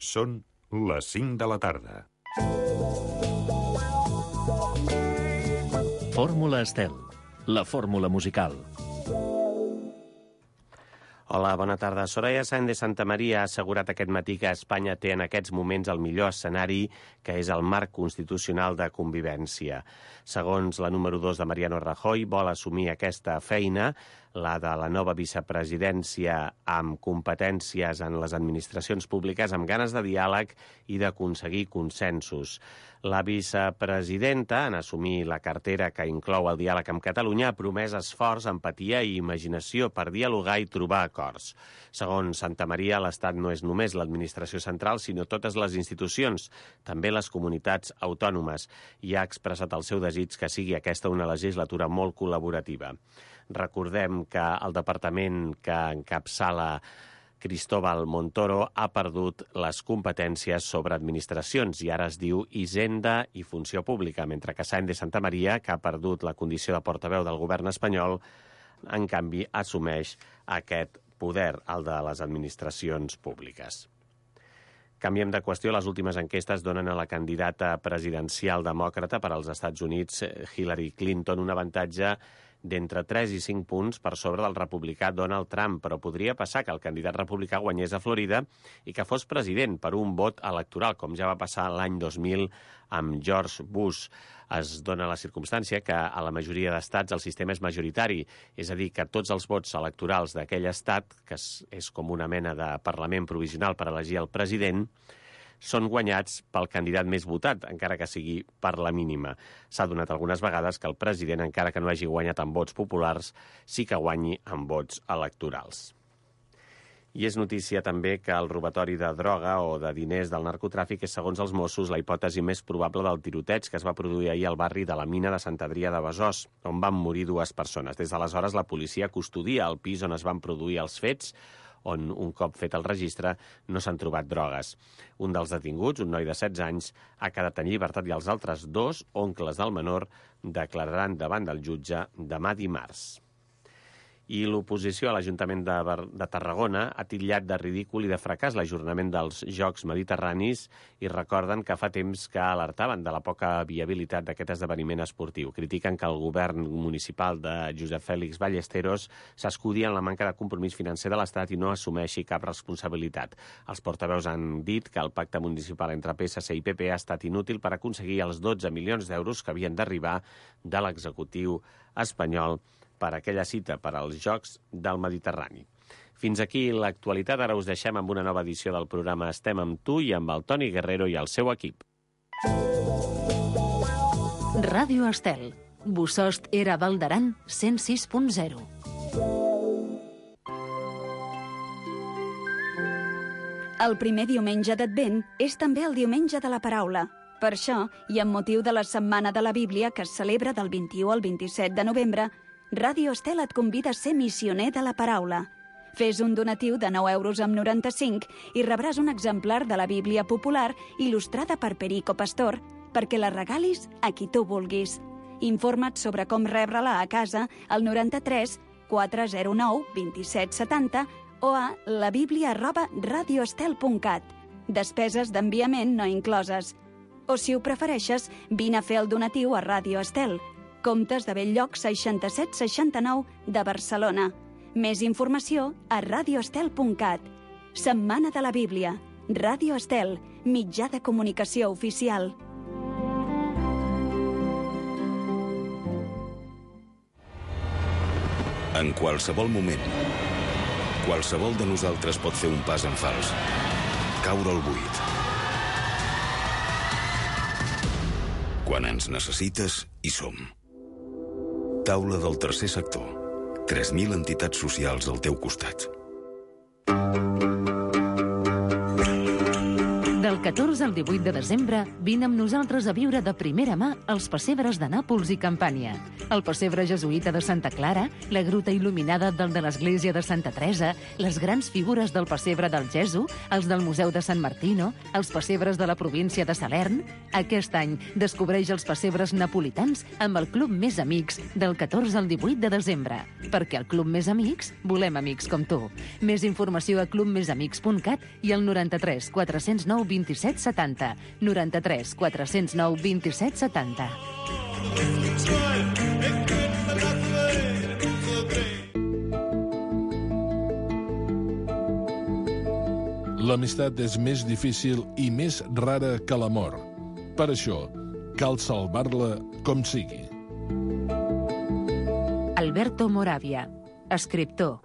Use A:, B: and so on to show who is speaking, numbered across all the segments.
A: Són les 5 de la tarda.
B: Fórmula Estel, la fórmula musical.
C: Hola, bona tarda. Soraya Sáenz de Santamaría ha assegurat aquest matí que Espanya té en aquests moments el millor escenari, que és el marc constitucional de convivència. Segons la número 2 de Mariano Rajoy, vol assumir aquesta feina, la de la nova vicepresidència amb competències en les administracions públiques, amb ganes de diàleg i d'aconseguir consensos. La vicepresidenta, en assumir la cartera que inclou el diàleg amb Catalunya, ha promès esforç, empatia i imaginació per dialogar i trobar acords. Segons Santamaría, l'Estat no és només l'administració central, sinó totes les institucions, també les comunitats autònomes, i ha expressat el seu desig que sigui aquesta una legislatura molt col·laborativa. Recordem que el departament que encapçala Cristóbal Montoro ha perdut les competències sobre administracions i ara es diu Hisenda i Funció Pública, mentre que Sáenz de Santamaría, que ha perdut la condició de portaveu del govern espanyol, en canvi assumeix aquest poder, el de les administracions públiques. Canviem de qüestió. Les últimes enquestes donen a la candidata presidencial demòcrata per als Estats Units, Hillary Clinton, un avantatge d'entre 3 i 5 punts per sobre del republicà Donald Trump, però podria passar que el candidat republicà guanyés a Florida i que fos president per un vot electoral, com ja va passar l'any 2000 amb George Bush. Es dona la circumstància que a la majoria d'estats el sistema és majoritari, és a dir, que tots els vots electorals d'aquell estat, que és com una mena de parlament provisional per elegir el president, són guanyats pel candidat més votat, encara que sigui per la mínima. S'ha donat algunes vegades que el president, encara que no hagi guanyat amb vots populars, sí que guanyi amb vots electorals. I és notícia també que el robatori de droga o de diners del narcotràfic és, segons els Mossos, la hipòtesi més probable del tiroteig que es va produir ahir al barri de la Mina de Sant Adrià de Besòs, on van morir 2 persones. Des d'aleshores, la policia custodia el pis on es van produir els fets, on un cop fet el registre no s'han trobat drogues. Un dels detinguts, un noi de 16 anys, ha quedat en llibertat i els altres 2, oncles del menor, declararan davant del jutge demà dimarts. I l'oposició a l'Ajuntament de Tarragona ha titllat de ridícul i de fracàs l'ajornament dels Jocs Mediterranis i recorden que fa temps que alertaven de la poca viabilitat d'aquest esdeveniment esportiu. Critiquen que el govern municipal de Josep Fèlix Ballesteros s'escudi en la manca de compromís financer de l'Estat i no assumeixi cap responsabilitat. Els portaveus han dit que el pacte municipal entre PSC i PP ha estat inútil per aconseguir els 12 milions d'euros que havien d'arribar de l'executiu espanyol per aquella cita per als Jocs del Mediterrani. Fins aquí l'actualitat. Ara us deixem amb una nova edició del programa Estem amb tu i amb el Toni Guerrero i el seu equip.
D: Ràdio Estel. Bossòst era Val d'Aran 106.0.
E: El primer diumenge d'Advent és també el diumenge de la paraula. Per això, i amb motiu de la Setmana de la Bíblia que es celebra del 21 al 27 de novembre, Ràdio Estel et convida a ser missioner de la paraula. Fes un donatiu de 9,95 € i rebràs un exemplar de la Bíblia popular il·lustrada per Perico Pastor perquè la regalis a qui tu vulguis. Informa't sobre com rebre-la a casa al 93 409 2770 o a labiblia@radioestel.cat. Despeses d'enviament no incloses. O, si ho prefereixes, vine a fer el donatiu a Ràdio Estel, Comtes de Bell-lloc 6769 de Barcelona. Més informació a radioestel.cat. Setmana de la Bíblia. Ràdio Estel, mitjà de comunicació oficial.
F: En qualsevol moment, qualsevol de nosaltres pot fer un pas en fals, caure al buit. Quan ens necessites, hi som. Taula del tercer sector. 3.000 entitats socials al teu costat.
D: Del 14 14 al 18 de desembre, vine amb nosaltres a viure de primera mà els pessebres de Nàpols i Campània. El pessebre jesuïta de Santa Clara, la gruta il·luminada del de l'església de Santa Teresa, les grans figures del pessebre del Gesù, els del Museu de San Martino, els pessebres de la província de Salern. Aquest any descobreix els pessebres napolitans amb el Club Més Amics del 14 al 18 de desembre. Perquè al Club Més Amics volem amics com tu. Més informació a clubmesamics.cat i al 93 409 27 70. 93 409 27 70.
G: L'amistat és més difícil i més rara que l'amor. Per això, cal salvar-la com sigui.
D: Alberto Moravia, escriptor.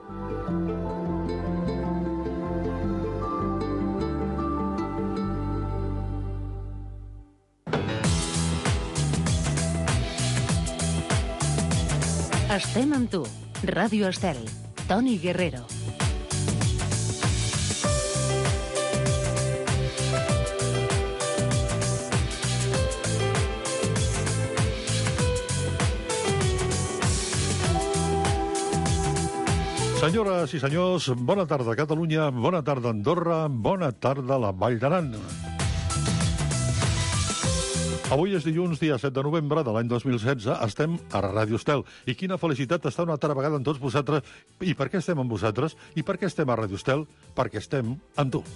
D: Estem amb tu. Ràdio Estel. Toni Guerrero.
H: Senyores i senyors, bona tarda Catalunya, bona tarda Andorra, bona tarda la Vall d'Aran. Avui és dilluns, dia 7 de novembre de l'any 2016, estem a Ràdio Estel. I quina felicitat estar una altra vegada amb tots vosaltres. I per què estem amb vosaltres? I per què estem a Ràdio Estel? Perquè estem amb tu.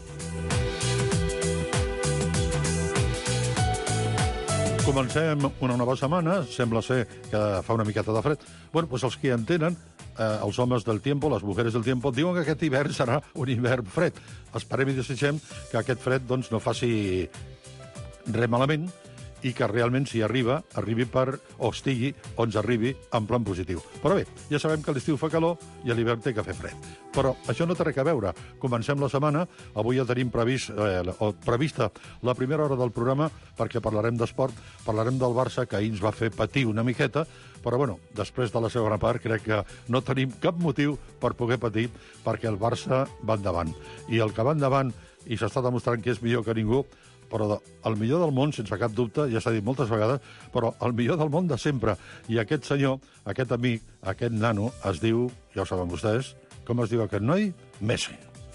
H: Comencem una nova setmana, sembla ser que fa una miqueta de fred. Bueno, doncs els que entenen, els homes del tiempo, les mujeres del tiempo, diuen que aquest hivern serà un hivern fred. Esperem i desitgem que aquest fred doncs, no faci res malament i que realment, si arriba, arribi per, o estigui, on ens arribi, en plan positiu. Però bé, ja sabem que l'estiu fa calor i a l'hivern té que fer fred. Però això no té res a veure. Comencem la setmana. Avui ja tenim prevista la primera hora del programa perquè parlarem d'esport, parlarem del Barça, que ahir ens va fer patir una miqueta, però bueno, després de la segona part crec que no tenim cap motiu per poder patir perquè el Barça va endavant. I el que va endavant, i s'està demostrant que és millor que ningú, però el millor del món, sense cap dubte, ja s'ha dit moltes vegades, però el millor del món de sempre. I aquest senyor, aquest amic, aquest nano, es diu, ja ho saben vostès, com es diu aquest noi? Messi.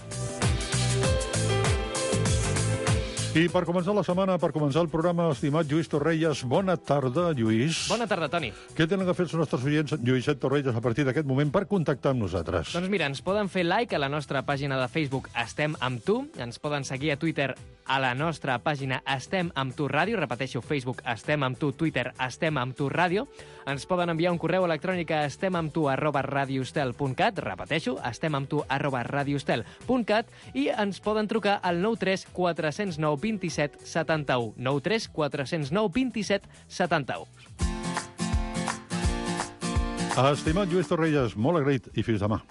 H: I per començar la setmana, per començar el programa, estimat Lluís Torrelles, bona tarda, Lluís.
I: Bona tarda, Toni.
H: Què tenen que fer els nostres oients, Lluïset Torrelles, a partir d'aquest moment per contactar amb nosaltres?
I: Doncs mira, ens poden fer like a la nostra pàgina de Facebook Estem amb tu, ens poden seguir a Twitter a la nostra pàgina Estem amb tu ràdio, repeteixo, Facebook Estem amb tu, Twitter Estem amb tu ràdio, ens poden enviar un correu electrònic a estemamtu@radioestel.cat, repeteixo, estemamtu@radioestel.cat, i ens poden trucar al 93 409 27 71, 93 409 27 71.
H: Estimat Lluís Torrelles, molt agraït i fins demà.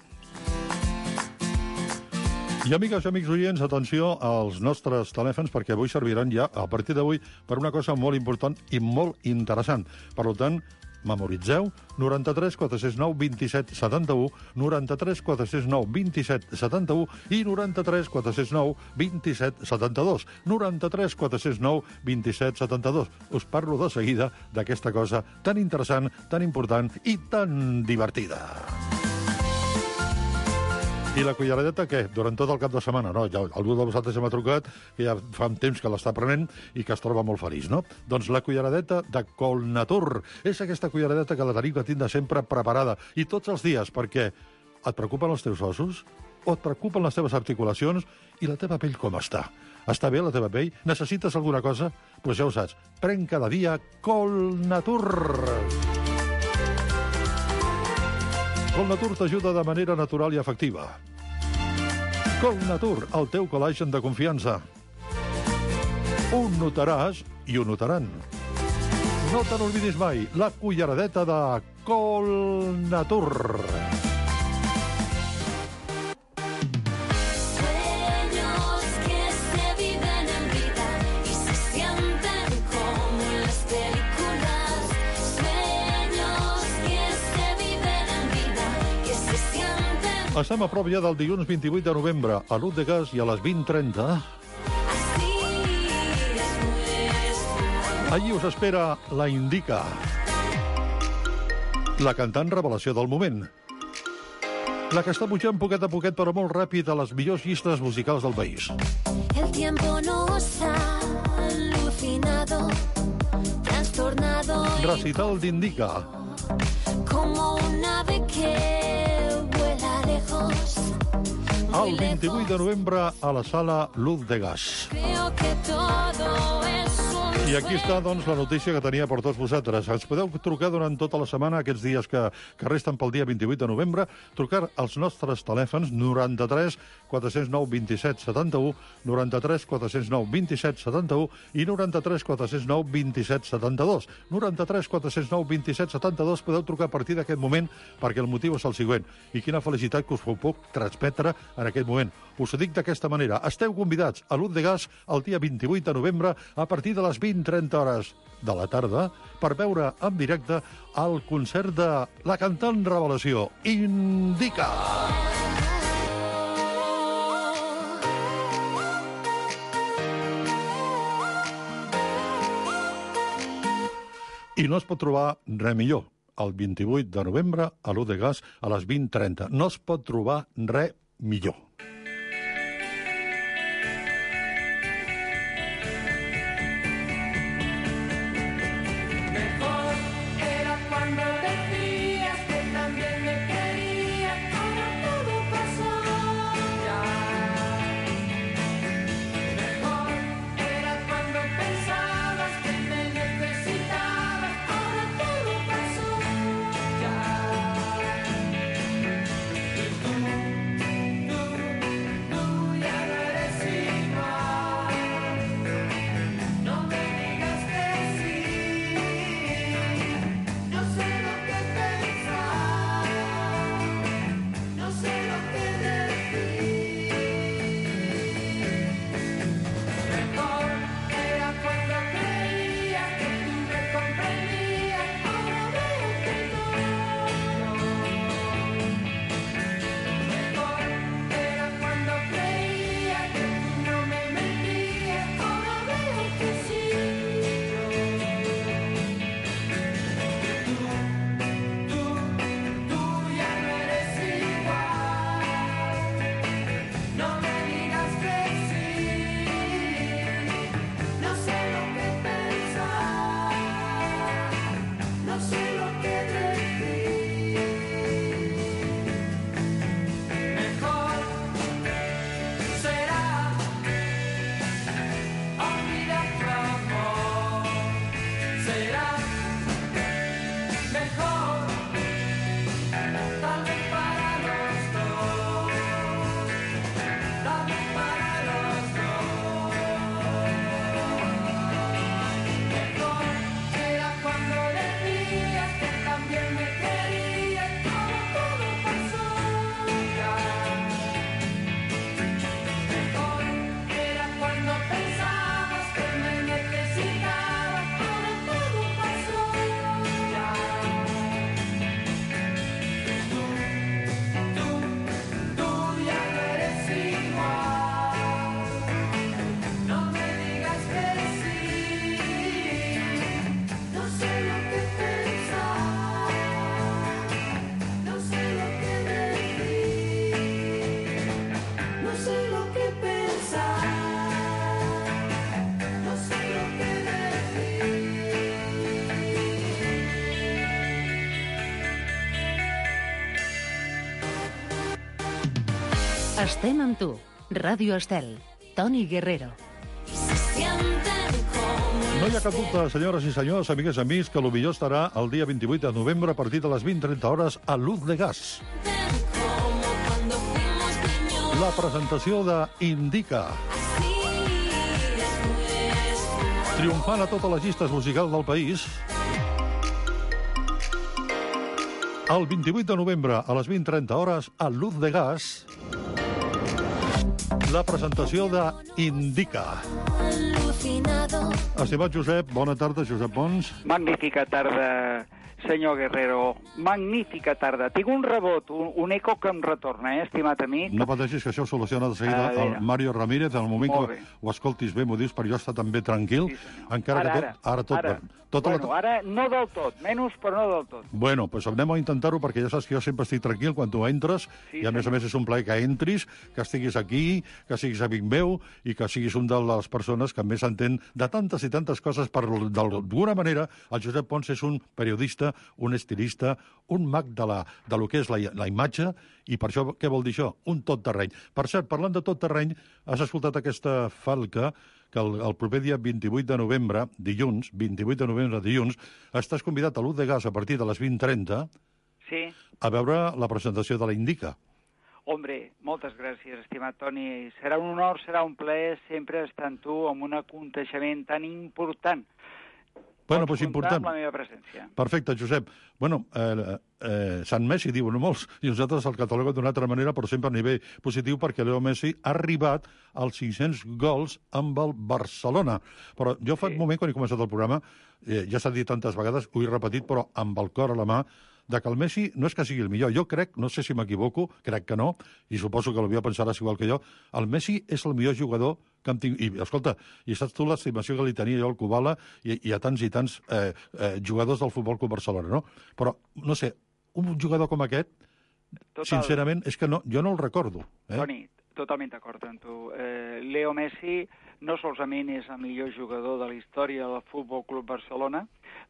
H: I amigues i amics oients, atenció als nostres telèfons, perquè avui serviran ja, a partir d'avui, per una cosa molt important i molt interessant. Per tant, memoritzeu 93 409 27 71, 93 409 27 71 i 93 409 27 72. 93 409 27 72. Us parlo de seguida d'aquesta cosa tan interessant, tan important i tan divertida. I la culleradeta, què? Durant tot el cap de setmana, no? Ja, algú de vosaltres ja m'ha trucat, que ja fa un temps que l'està prenent i que es troba molt feliç, no? Doncs la culleradeta de Colnatur. És aquesta culleradeta que la tenim que tindre sempre preparada, i tots els dies, perquè et preocupen els teus ossos, o et preocupen les teves articulacions, i la teva pell com està? Està bé la teva pell? Necessites alguna cosa? Doncs ja ho saps. Pren cada dia Colnatur. Colnatur t'ajuda de manera natural i efectiva. Colnatur, el teu col·lagen de confiança. Ho notaràs i ho notaran. No te n'oblidis mai, la culleradeta de Colnatur. Estem a prop ja del dilluns 28 de novembre, a l'Ut de Gas i a les 20:30. Allí us espera la Indica, la cantant revelació del moment. La que està pujant poquet a poquet, però molt ràpid, a les millors llistes musicals del país.
J: El tiempo nos ha alucinado, trastornado.
H: Recital d'Indica.
J: Como un ave que vuela lejos.
H: El 28 de novembre a la sala Luz de Gas.
J: Creo que todo es un
H: I aquí està, doncs, la notícia que tenia per tots vosaltres. Ens podeu trucar durant tota la setmana, aquests dies que resten pel dia 28 de novembre, trucar als nostres telèfons 93 409 27 71, 93 409 27 71 i 93 409 27 72. 93 409 27 72 podeu trucar a partir d'aquest moment perquè el motiu és el següent. I quina felicitat que us puc transmetre en aquest moment. Us ho dic d'aquesta manera. Esteu convidats a Luz de Gas el dia 28 de novembre a partir de les 20:30 hores de la tarda per veure en directe el concert de la cantant revelació Indica. I no es pot trobar res millor. El 28 de novembre a Luz de Gas a les 20:30. No es pot trobar res millor.
D: Estem amb tu. Ràdio Estel. Toni Guerrero.
H: No hi ha cap dubte, senyores i senyors, amigues i amics, que el millor estarà el dia 28 de novembre a partir de les 20:30 hores a Luz de Gas. La presentació d'Indica. Triomfant a totes les llistes musicals del país. El 28 de novembre a les 20:30 hores a Luz de Gas. La presentació d'Indica. Estimat Josep, bona tarda, Josep Pons.
K: Magnífica tarda, senyor Guerrero. Magnífica tarda. Tinc un rebot, un eco que em retorna, estimat amic.
H: No pateixis, que això ho soluciona de seguida el Mario Ramírez. En el moment que ho escoltis bé, m'ho dius, per jo estar també tranquil.
K: Sí,
H: encara que
K: ara no del tot, menys però no del tot.
H: Bueno, doncs anem a intentar-ho, perquè ja saps que jo sempre estic tranquil quan tu entres, i a més és un plaer que entris, que estiguis aquí, que siguis amic meu, i que siguis un de les persones que més entén de tantes i tantes coses. D'alguna manera, el Josep Pons és un periodista, un estilista, un mag de lo que és la imatge, i per això, què vol dir això? Un tot terreny. Per cert, parlant de tot terreny, has escoltat aquesta falca que el proper dia 28 de novembre, dilluns, estàs convidat a l'Ut de Gas a partir de les 20:30 a veure la presentació de la Indica.
K: Hombre, moltes gràcies, estimat Toni. Serà un honor, serà un plaer sempre estar amb tu amb un aconteixement tan important.
H: Bueno, doncs important.
K: Amb la meva presència.
H: Perfecte, Josep. Bueno, Sant Messi, diuen molts, i nosaltres el catalogem d'una altra manera, però sempre a nivell positiu, perquè Leo Messi ha arribat als 500 gols amb el Barcelona. Però jo fa un moment, quan he començat el programa, ja s'ha dit tantes vegades, ho he repetit, però amb el cor a la mà, de que el Messi no és que sigui el millor. Jo crec, no sé si m'equivoco, crec que no, i suposo que l'Albiol pensaràs igual que jo, el Messi és el millor jugador que hem tingut. I, escolta, i saps tu l'estimació que li tenia jo al Kubala i a tants i tants jugadors del Futbol Club Barcelona, no? Però, no sé, un jugador com aquest, sincerament, és que jo no el recordo.
K: Toni, totalment d'acord amb tu. Leo Messi no solament és el millor jugador de la història del Futbol Club Barcelona,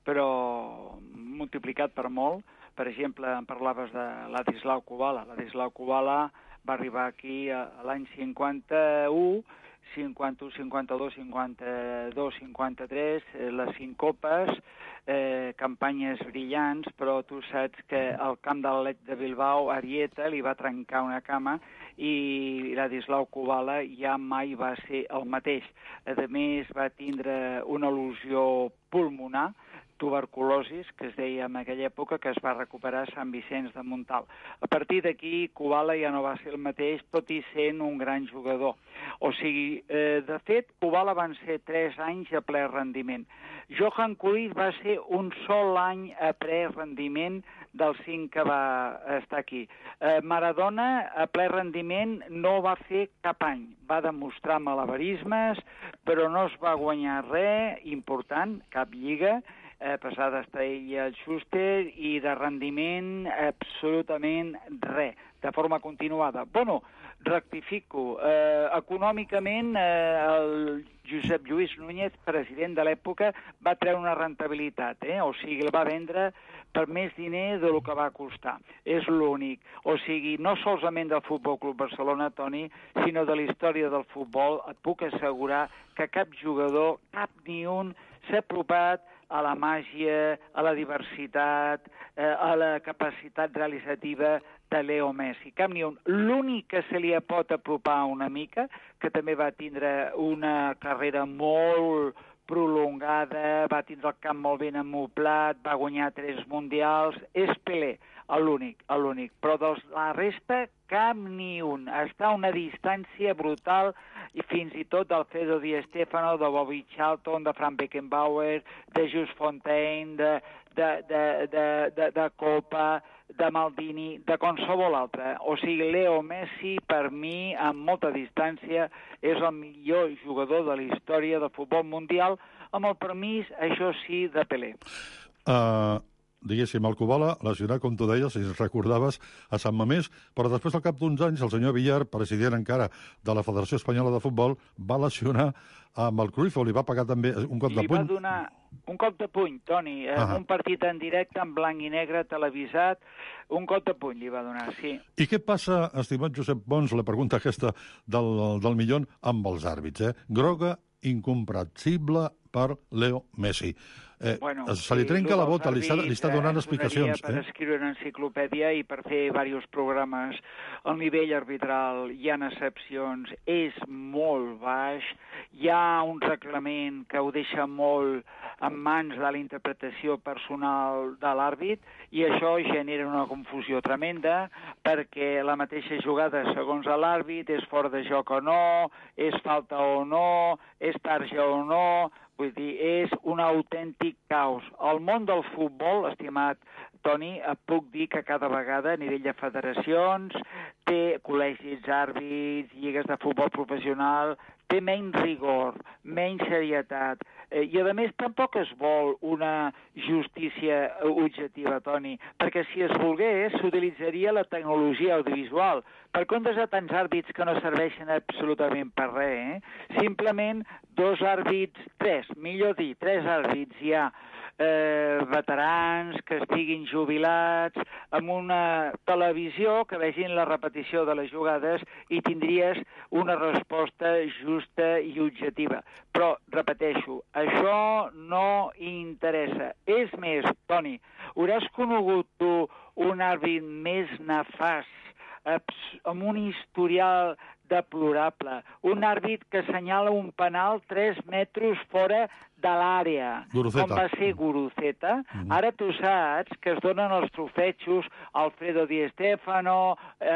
K: però multiplicat per molt. Per exemple, em parlaves de Ladislau Kubala. Ladislau Kubala va arribar aquí l'any 51, 51, 52, 52, 53, les 5 copes, campanyes brillants, però tu saps que al camp de l'Atlètic de Bilbao, Arieta li va trencar una cama i Ladislau Kubala ja mai va ser el mateix. A més, va tindre una al·lusió pulmonar, tuberculosis, que es deia en aquella època, que es va recuperar a Sant Vicenç de Montalt. A partir d'aquí, Kubala ja no va ser el mateix, tot i sent un gran jugador. O sigui, de fet, Kubala van ser 3 anys a ple rendiment. Johan Cruyff va ser un sol any a ple rendiment dels 5 que va estar aquí. Maradona, a ple rendiment, no va fer cap any. Va demostrar malabarismes, però no es va guanyar res important, cap lliga, a pesar d'estar ell al Schuster, i de rendiment absolutament res, de forma continuada. Bueno, rectifico. Econòmicament, el Josep Lluís Núñez, president de l'època, va treure una rentabilitat, o sigui, el va vendre per més diner del que va costar. És l'únic. O sigui, no solament del Futbol Club Barcelona, Toni, sinó de la història del futbol, et puc assegurar que cap jugador, cap ni un, s'ha apropat a la màgia, a la diversitat, a la capacitat realitzativa de Leo Messi. Cap ni un. L'únic que se li pot apropar una mica, que també va tindre una carrera molt prolongada, va tindre el camp molt ben amoblat, va guanyar 3 mundials, és Pelé, l'únic. Però de la resta, cap ni un. Està a una distància brutal, i fins i tot del Alfredo Di Stéfano, de Bobby Charlton, de Frank Beckenbauer, de Just Fontaine, de Copa, de Maldini, de qualsevol altre. O sigui, Leo Messi, per mi, amb molta distància, és el millor jugador de la història del futbol mundial, amb el permís, això sí, de Pelé.
H: Diguéssim, el Kubala, lesionat, com tu deies, si recordaves, a Sant Mamés, però després, al cap d'uns anys, el senyor Villar, president encara de la Federació Espanyola de Futbol, va lesionar amb el Cruyff, o li va pagar també un cop de puny.
K: Li va donar un cop de puny, Toni, un partit en directe, en blanc i negre, televisat, un cop de puny li va donar, sí.
H: I què passa, estimat Josep Pons, la pregunta aquesta del milió, amb els àrbits, Groga incomprensible per Leo Messi. Se li trenca la bota, li està donant explicacions.
K: Per escriure una enciclopèdia i per fer diversos programes. El nivell arbitral, hi ha excepcions, és molt baix, hi ha un reglament que ho deixa molt en mans de la interpretació personal de l'àrbit, i això genera una confusió tremenda, perquè la mateixa jugada, segons l'àrbit, és fora de joc o no, és falta o no, és tarja o no. Vull dir, és un autèntic autèntic caos. El món del futbol, estimat Toni, puc dir que cada vegada a nivell de federacions té col·legis àrbits, lligues de futbol professional, té menys rigor, menys serietat, i a més tampoc es vol una justícia objectiva, Toni, perquè si es volgués s'utilitzaria la tecnologia audiovisual. Per comptes de tants àrbits que no serveixen absolutament per res, simplement dos àrbits, millor dir, tres àrbits ja, veterans, que estiguin jubilats, amb una televisió que vegin la repetició de les jugades i tindries una resposta justa i objectiva. Però, repeteixo, això no interessa. És més, Toni, hauràs conegut tu un àrbit més nefast, amb un historial deplorable, un àrbit que assenyala un penal 3 metres fora de l'àrea, com va ser Guruceta. Ara tu saps que es donen els trofetxos Alfredo Di Stéfano,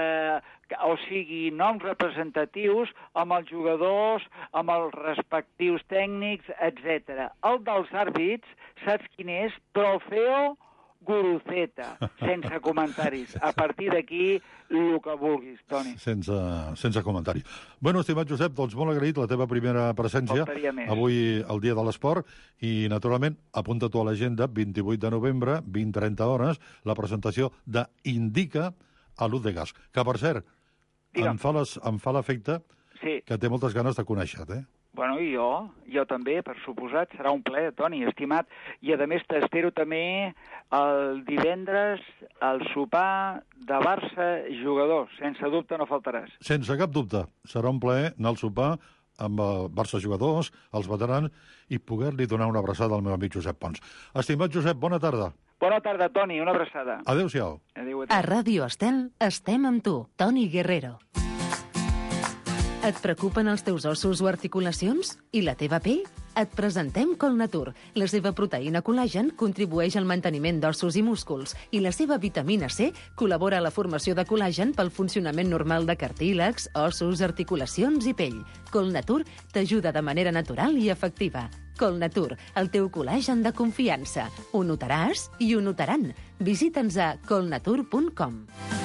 K: o sigui, noms representatius amb els jugadors, amb els respectius tècnics, etc. El dels àrbits, saps quin és? Trofeo Guruceta, sense comentaris. A partir d'aquí, el que vulguis, Toni.
H: Sense comentari. Bueno, estimat Josep, doncs molt agraït la teva primera presència avui al Dia de l'Esport i, naturalment, apunta tu a l'agenda, 28 de novembre, 20:30 hores, la presentació d'Indica a l'Ut de Gas. Que, per cert, em fa l'efecte que té moltes ganes de conèixer-te,
K: Bueno, i jo també, per suposat, serà un plaer, Toni, estimat. I, a més, t'espero també el divendres al sopar de Barça jugadors. Sense dubte no faltaràs.
H: Sense cap dubte. Serà un plaer anar al sopar amb el Barça jugadors, els veterans, i poder-li donar una abraçada al meu amic Josep Pons. Estimat Josep, bona tarda.
K: Bona tarda, Toni, una abraçada.
H: Adéu-siau.
D: A Ràdio Estel estem amb tu, Toni Guerrero. Et preocupen els teus ossos o articulacions? I la teva pell? Et presentem Colnatur. La seva proteïna col·lagen contribueix al manteniment d'ossos i músculs i la seva vitamina C col·labora a la formació de col·lagen pel funcionament normal de cartílags, ossos, articulacions i pell. Colnatur t'ajuda de manera natural i efectiva. Colnatur, el teu col·lagen de confiança. Ho notaràs i ho notaran. Visita'ns a colnatur.com.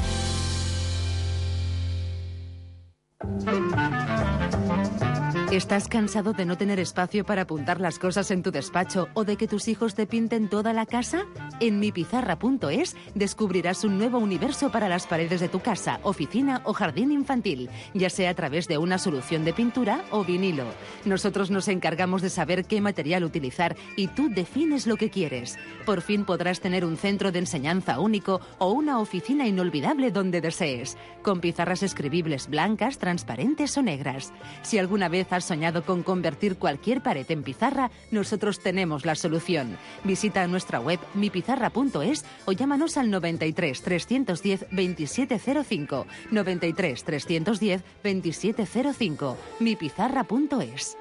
D: ¿Estás cansado de no tener espacio para apuntar las cosas en tu despacho o de que tus hijos te pinten toda la casa? En mipizarra.es descubrirás un nuevo universo para las paredes de tu casa, oficina o jardín infantil, ya sea a través de una solución de pintura o vinilo. Nosotros nos encargamos de saber qué material utilizar y tú defines lo que quieres. Por fin podrás tener un centro de enseñanza único o una oficina inolvidable donde desees, con pizarras escribibles blancas, transparentes o negras. Si alguna vez has soñado con convertir cualquier pared en pizarra, nosotros tenemos la solución. Visita nuestra web mipizarra.es o llámanos al 93 310 2705. 93 310 2705. mipizarra.es.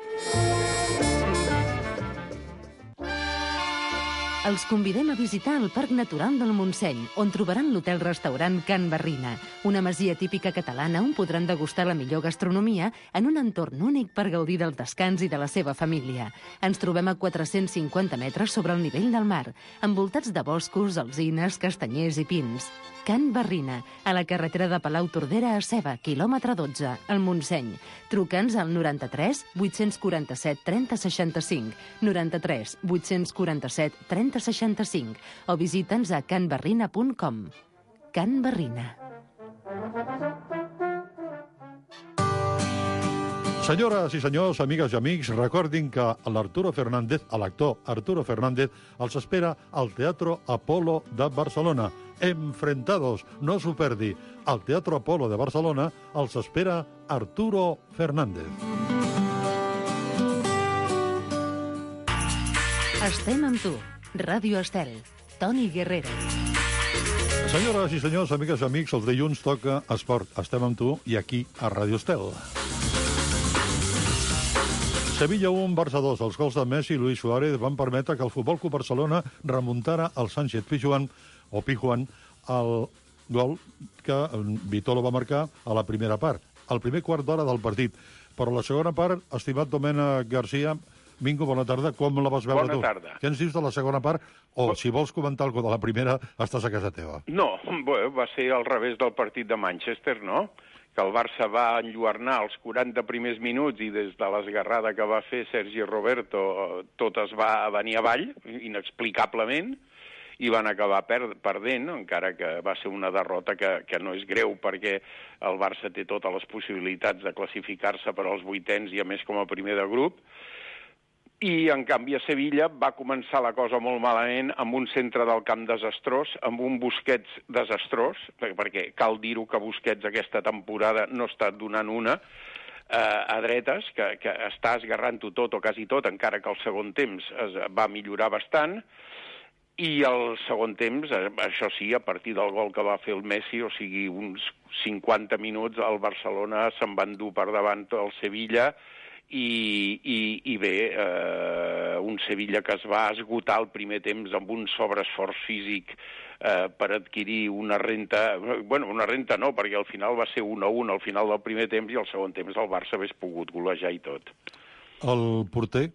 D: Els convidem a visitar el Parc Natural del Montseny, on trobaran l'hotel-restaurant Can Barrina, una masia típica catalana on podran degustar la millor gastronomia en un entorn únic per gaudir del descans i de la seva família. Ens trobem a 450 metres sobre el nivell del mar, envoltats de boscos, alzines, castanyers i pins. Can Barrina, a la carretera de Palau-Tordera a Ceba, quilòmetre 12, al Montseny. Truca'ns al 93 847 30 65, 93 847 30 65 o visita'ns a canbarrina.com. Can Barrina.
H: Senyores i senyors, amigues i amics, recordin que l'Arturo Fernández, l'actor Arturo Fernández, els espera al Teatro Apolo de Barcelona. Enfrentados, no s'ho perdi. Al Teatro Apolo de Barcelona els espera Arturo Fernández.
D: Estem amb tu. Ràdio Estel. Toni Guerrero.
H: Senyores i senyors, amigues i amics, els dilluns toca esport. Estem amb tu i aquí a Ràdio Estel. Sevilla 1, Barça 2. Els gols de Messi i Luis Suárez van permetre que el Futbol Club Barcelona remuntara al Sánchez-Pizjuán, el gol que Vitolo va marcar a la primera part, al primer quart d'hora del partit. Però la segona part, estimat Domènec Garcia, Mingo, bona tarda. Com la vas veure tu?
L: Bona tarda.
H: Què ens dius de la segona part? O, si vols comentar alguna de la primera, estàs a casa teva.
L: No, bueno, va ser al revés del partit de Manchester, no? Que el Barça va enlluernar els 40 primers minuts i des de l'esgarrada que va fer Sergi Roberto tot es va venir avall, inexplicablement, i van acabar perdent, encara que va ser una derrota que no és greu perquè el Barça té totes les possibilitats de classificar-se per als 8ens i a més com a primer de grup. I, en canvi, a Sevilla va començar la cosa molt malament amb un centre del camp desastrós, amb un Busquets desastrós, perquè cal dir-ho que Busquets aquesta temporada no està donant una, a dretes, que està esgarrant-ho tot o quasi tot, encara que el segon temps va millorar bastant, i el segon temps, això sí, a partir del gol que va fer el Messi, o sigui, uns 50 minuts, el Barcelona se'n va endur per davant el Sevilla, i bé, un Sevilla que es va esgotar el primer temps amb un sobreesforç físic per adquirir una renta, bueno, una renta no, perquè al final va ser 1-1 al final del primer temps i al segon temps el Barça hagués pogut golejar i tot.
H: El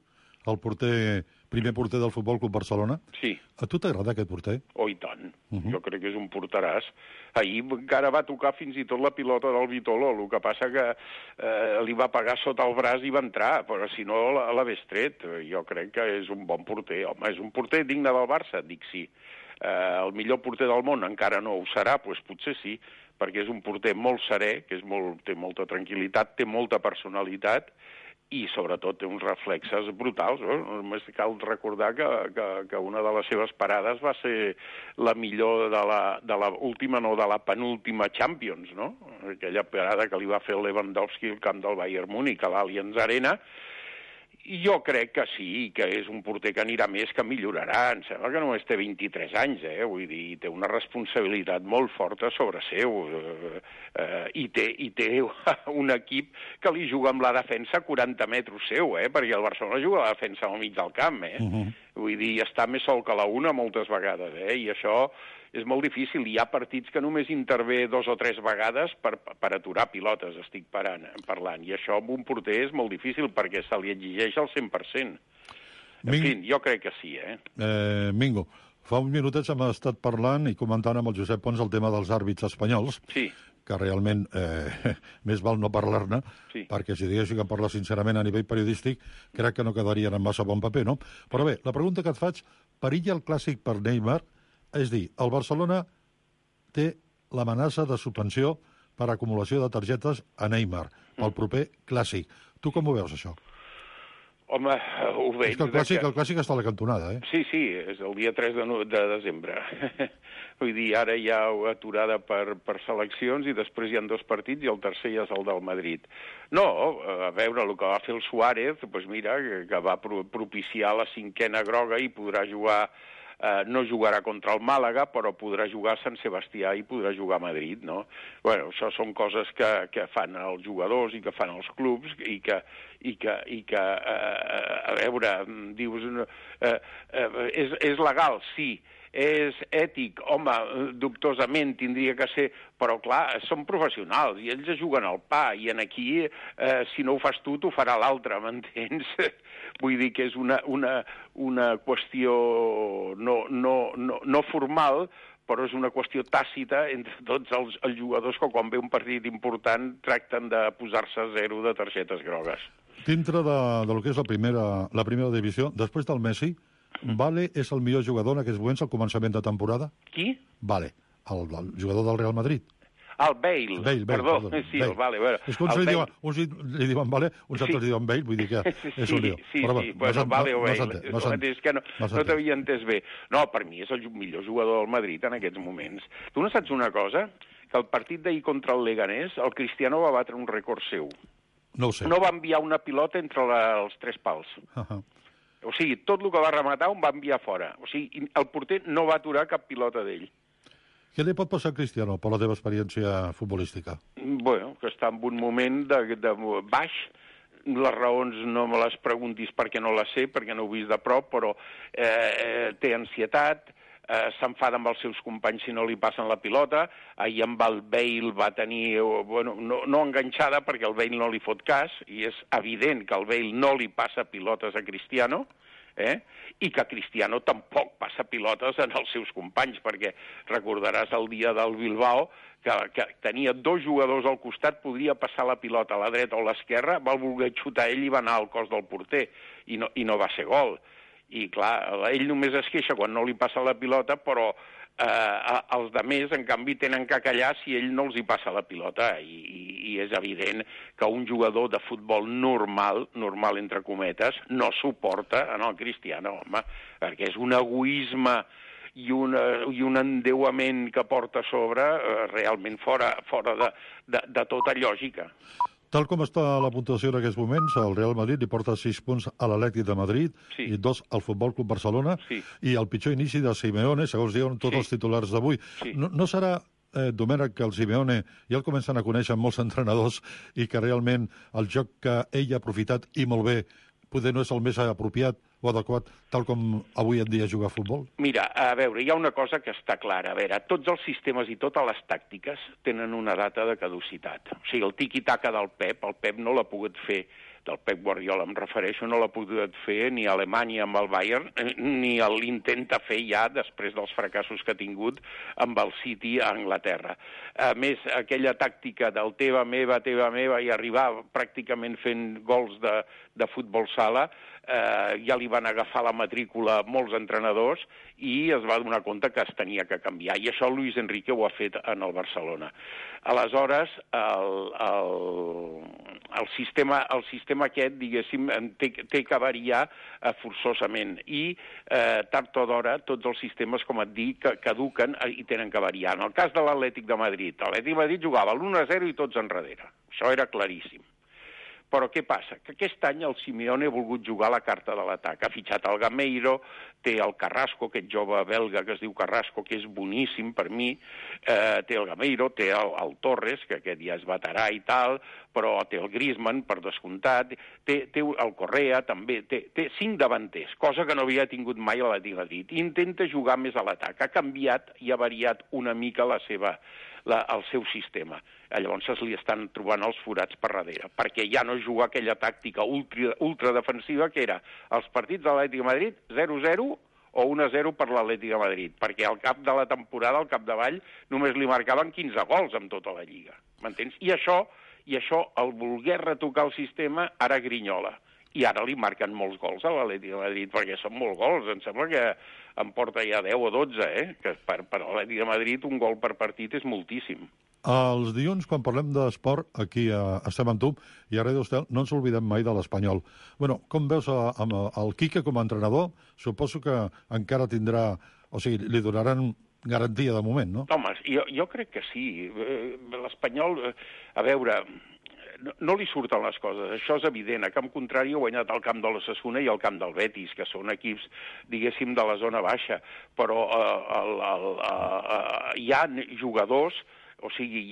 H: primer porter del Futbol Club Barcelona?
L: Sí.
H: A tu t'agrada aquest porter?
L: Oh, i tant. Jo crec que és un porteràs. Ahir encara va tocar fins i tot la pilota del Vitolo, el que passa que li va pegar sota el braç i va entrar, però si no l'hagués tret. Jo crec que és un bon porter. Home, és un porter digne del Barça? Dic sí. El millor porter del món encara no ho serà? Doncs potser sí, perquè és un porter molt serè, que té molta tranquil·litat, té molta personalitat, i sobretot té uns reflexes brutals. Només cal recordar que una de les seves parades va ser la millor de la última, no, de la penúltima Champions, no? Aquella parada que li va fer el Lewandowski al camp del Bayern Múnich, a l'Allianz Arena. I jo crec que sí, que és un porter que anirà més, que millorarà. Em sembla que només té 23 anys, vull dir, té una responsabilitat molt forta sobre seu. I té un equip que li juga amb la defensa a 40 metres seu, perquè el Barcelona juga a la defensa al mig del camp, Vull dir, està més sol que la una moltes vegades, i això és molt difícil. Hi ha partits que només intervé 2 o 3 vegades per aturar pilotes, estic parlant. I això amb un porter és molt difícil perquè se li exigeix al 100%. En fi, jo crec que sí,
H: Mingo, fa uns minutets hem estat parlant i comentant amb el Josep Pons el tema dels àrbits espanyols, que realment més val no parlar-ne, perquè si diguéssim que parlar sincerament a nivell periodístic, crec que no quedarien en massa bon paper, no? Però bé, la pregunta que et faig, perilla el clàssic per Neymar? És dir, el Barcelona té l'amenaça de suspensió per acumulació de targetes a Neymar, pel proper clàssic. Tu com ho veus, això?
L: Home, ho veig...
H: És que el clàssic està a la cantonada,
L: Sí, és el dia 3 de desembre. Vull dir, ara hi ha aturada per seleccions i després hi ha 2 partits i el tercer ja és el del Madrid. No, a veure, el que va fer el Suárez, doncs mira, que va propiciar la 5a groga i podrà jugar... no jugarà contra el Màlaga, però podrà jugar a Sant Sebastià i podrà jugar a Madrid, no? Bueno, això són coses que fan els jugadors i que fan els clubs i que a veure, dius... és legal, sí. És ètic, home, dubtosament tindria que ser, però clar, són professionals i ells juguen al pa i en aquí, si no ho fas tu, t'ho farà l'altre, m'entens? Vull dir que és una qüestió no formal, però és una qüestió tàcita entre tots els jugadors que quan ve un partit important tracten de posar-se a 0 de targetes grogues.
H: Dintre del que és la primera divisió, després del Messi, Vale és el millor jugador en aquests moments al començament de temporada?
L: Qui?
H: Vale, el jugador del Real Madrid.
L: El Bale, perdó. Sí, el Vale.
H: És que uns li diuen Vale, uns altres li diuen Bale, vull dir que és un lío.
L: Sí, bueno, Vale o Bale. És que no t'havia entès bé. No, per mi és el millor jugador del Madrid en aquests moments. Tu no saps una cosa? Que el partit d'ahir contra el Leganés, el Cristiano va batre un rècord seu.
H: No ho sé.
L: No va enviar una pilota entre els 3 pals. O sigui, tot el que va rematar ho va enviar fora. O sigui, el porter no va aturar cap pilota d'ell.
H: Què li pot passar a Cristiano, per la teva experiència futbolística?
L: Bueno, que està en un moment de baix. Les raons no me les preguntis perquè no les sé, perquè no ho he vist de prop, però té ansietat, s'enfada amb els seus companys si no li passen la pilota. Ahir amb el Bale va tenir, no enganxada perquè el Bale no li fot cas, i és evident que el Bale no li passa pilotes a Cristiano, i que Cristiano tampoc passa pilotes en els seus companys, perquè recordaràs el dia del Bilbao, que tenia 2 jugadors al costat, podria passar la pilota a la dreta o a l'esquerra, va voler xutar ell i va anar al cos del porter, i no va ser gol. I clar, ell només es queixa quan no li passa la pilota, però els demés, en canvi, tenen que callar si ell no els hi passa la pilota, i és evident que un jugador de futbol normal entre cometes, no suporta en el Cristiano, home, perquè és un egoisme i un endeuament que porta a sobre realment fora de tota lògica.
H: Tal com està la puntuació en aquests moments, el Real Madrid li porta 6 punts a l'Atlètic de Madrid i 2 al Futbol Club Barcelona, i el pitjor inici de Simeone, segons diuen tots els titulars d'avui. No serà, Domènec, que el Simeone ja el comencen a conèixer molts entrenadors i que realment el joc que ell ha aprofitat i molt bé poder no és el més apropiat o adequat, tal com avui en dia jugar a futbol?
L: Mira, a veure, hi ha una cosa que està clara. A veure, tots els sistemes i totes les tàctiques tenen una data de caducitat. O sigui, el tiqui-taca del Pep, el Pep no l'ha pogut fer, del Pep Guardiola em refereixo, no l'ha pogut fer ni a Alemanya amb el Bayern, ni l'intenta fer ja després dels fracassos que ha tingut amb el City a Anglaterra. A més, aquella tàctica del teva meva i arribar pràcticament fent gols de futbol sala, ja li van agafar la matrícula molts entrenadors i es va donar compte que es tenia que canviar. I això Luis Enrique ho ha fet en el Barcelona. Aleshores, el sistema aquest, diguéssim, té que variar forçosament. I tard o d'hora tots els sistemes, com et dic, caduquen i tenen que variar. En el cas de l'Atlètic de Madrid, l'Atlètic de Madrid jugava l'1-0 i tots enrere. Això era claríssim. Però què passa? Que aquest any el Simeone ha volgut jugar la carta de l'atac. Ha fitxat el Gameiro, té el Carrasco, aquest jove belga que es diu Carrasco, que és boníssim per mi, té el Gameiro, té el Torres, que aquest ja és veterà i tal, però té el Griezmann, per descomptat, té el Correa, també, té 5 davanters, cosa que no havia tingut mai a l'Atlètic de Madrid. Intenta jugar més a l'atac. Ha canviat i ha variat una mica el seu sistema. Llavors li estan trobant els forats per darrere, perquè ja no juga aquella tàctica ultradefensiva que era els partits de l'Atlètic de Madrid 0-0 o 1-0 per l'Atlètic de Madrid, perquè al cap de la temporada, al capdavall, només li marcaven 15 gols en tota la Lliga. M'entens? I això, el voler retocar el sistema, ara grinyola. I ara li marquen molts gols a l'Atlètic de Madrid, perquè són molts gols. Em sembla que en porta ja 10 o 12, que per l'Atlètic de Madrid un gol per partit és moltíssim.
H: Els dilluns, quan parlem d'esport, aquí Estem amb tu i a Ràdio Estel, no ens oblidem mai de l'Espanyol. Bueno, com veus el Quique com a entrenador? Suposo que encara tindrà... O sigui, li donaran garantia de moment, no?
L: Home, jo crec que sí. L'Espanyol, a veure... No li surten les coses, això és evident. A camp contrari ha guanyat el camp de l'Osasuna i el camp del Betis, que són equips, diguéssim, de la zona baixa. Però hi ha jugadors, o sigui,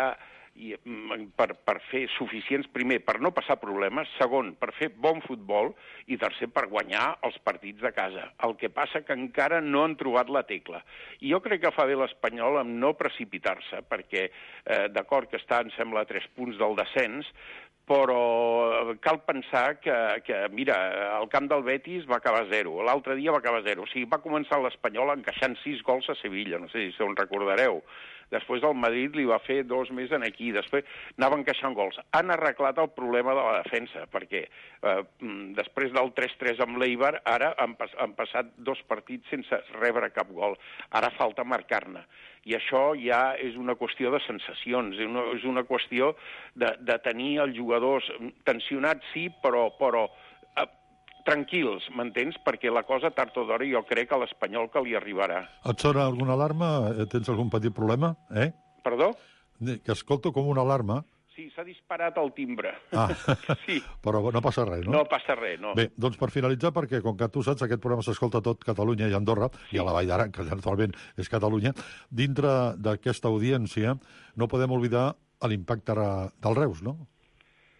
L: per fer suficients, primer, per no passar problemes, segon, per fer bon futbol, i tercer, per guanyar els partits de casa. El que passa que encara no han trobat la tecla. I jo crec que fa bé l'Espanyol amb no precipitar-se, perquè d'acord que està, em sembla, a 3 punts del descens, però cal pensar que, mira, el camp del Betis va acabar 0, l'altre dia va acabar 0. O sigui, va començar l'Espanyol encaixant 6 gols a Sevilla, no sé si en recordareu. Després el Madrid li va fer 2 més aquí, després anava encaixant gols. Han arreglat el problema de la defensa, perquè després del 3-3 amb l'Eibar, ara han passat 2 partits sense rebre cap gol. Ara falta marcar-ne. I això ja és una qüestió de sensacions, és una qüestió de tenir els jugadors tensionats, sí, però tranquils, m'entens? Perquè la cosa, tard o d'hora, jo crec que a l'Espanyol que li arribarà.
H: Et sona alguna alarma? Tens algun petit problema?
L: Perdó?
H: Que escolto com una alarma.
L: Sí, s'ha disparat el timbre. Sí.
H: Però no passa res, no?
L: No passa res, no.
H: Bé, doncs per finalitzar, perquè com que tu saps, aquest programa s'escolta tot Catalunya i Andorra, i a la Vall d'Aran, que actualment és Catalunya, dintre d'aquesta audiència no podem oblidar l'impacte del Reus, no?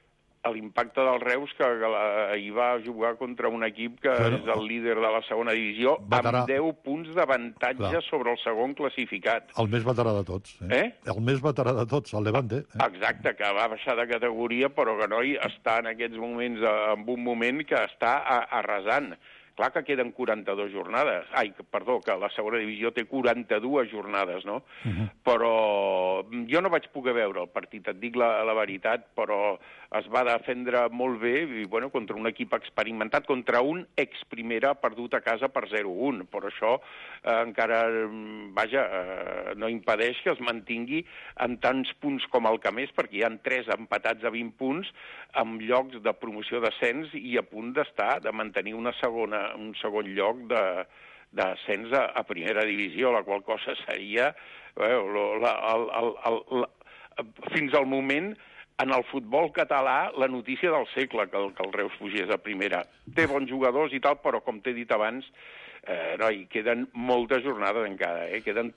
L: l'impacte del Reus, que ahir va jugar contra un equip que és el líder de la segona divisió, amb 10 punts d'avantatge sobre el segon classificat.
H: El més veterà de tots. El més veterà de tots, el Levante.
L: Exacte, que va baixar de categoria, però que noi està en aquests moments en un moment que està arrasant. Clar que queden 42 jornades. Que la segona divisió té 42 jornades, no? Però jo no vaig poder veure el partit, et dic la veritat, però es va defendre molt bé i, bueno, contra un equip experimentat, contra un ex-primera perdut a casa per 0-1. Però això encara, no impedeix que es mantingui en tants punts com el Camés, perquè hi ha 3 empatats a 20 punts amb llocs de promoció d'ascens i a punt de mantenir un segon lloc d'ascens a primera divisió, la qual cosa seria fins al moment en el futbol català la notícia del segle que el Reus pugés a primera. Té bons jugadors i tal, però com t'he dit abans, hi queden moltes jornades encara, queden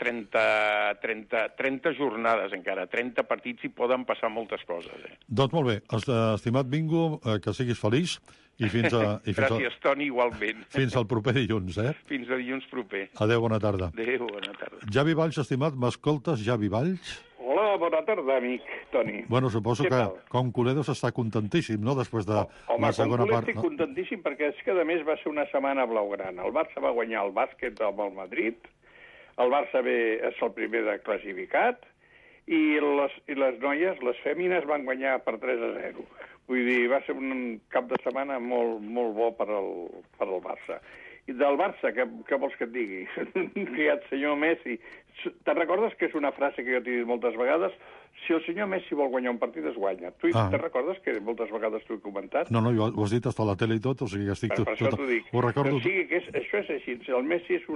L: 30 jornades encara, 30 partits i poden passar moltes coses.
H: Doncs molt bé, estimat Bingo, que siguis feliç i fins a...
L: Gràcies, Toni, igualment.
H: Fins al proper dilluns,
L: Fins a dilluns proper.
H: Adéu, bona tarda.
L: Adéu, bona tarda.
H: Javi Valls, estimat, m'escoltes, Javi Valls?
M: Hola, bona tarda, amic Toni.
H: Bueno, suposo que com Culedos està contentíssim, no?, després de la segona part.
M: Home, com estic contentíssim perquè és que, a més, va ser una setmana blaugrana. El Barça va guanyar el bàsquet amb el Madrid, el Barça B és el primer de classificat, i les noies, les fèmines, van guanyar per 3-0. Vull dir, va ser un cap de setmana molt, molt bo per al Barça. I del Barça, què vols que et digui? Que hi ha el senyor Messi. Te'n recordes que és una frase que jo t'he dit moltes vegades? Si el senyor Messi vol guanyar un partit, es guanya. Tu te'n recordes que moltes vegades t'ho he comentat?
H: No, ho has dit hasta la tele i tot, o sigui que estic...
M: Per això t'ho dic.
H: Ho recordo...
M: O sigui que això és així. El Messi és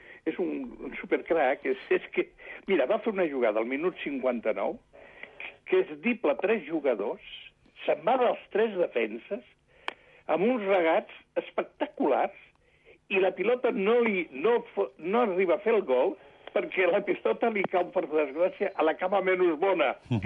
M: un supercrac. És que, mira, va fer una jugada al minut 59 que és dible 3 jugadors, se'n va dels 3 defenses, amb uns regats espectaculars, i la pilota no arriba a fer el gol perquè la pilota li cau, per desgràcia, a la cama menys bona.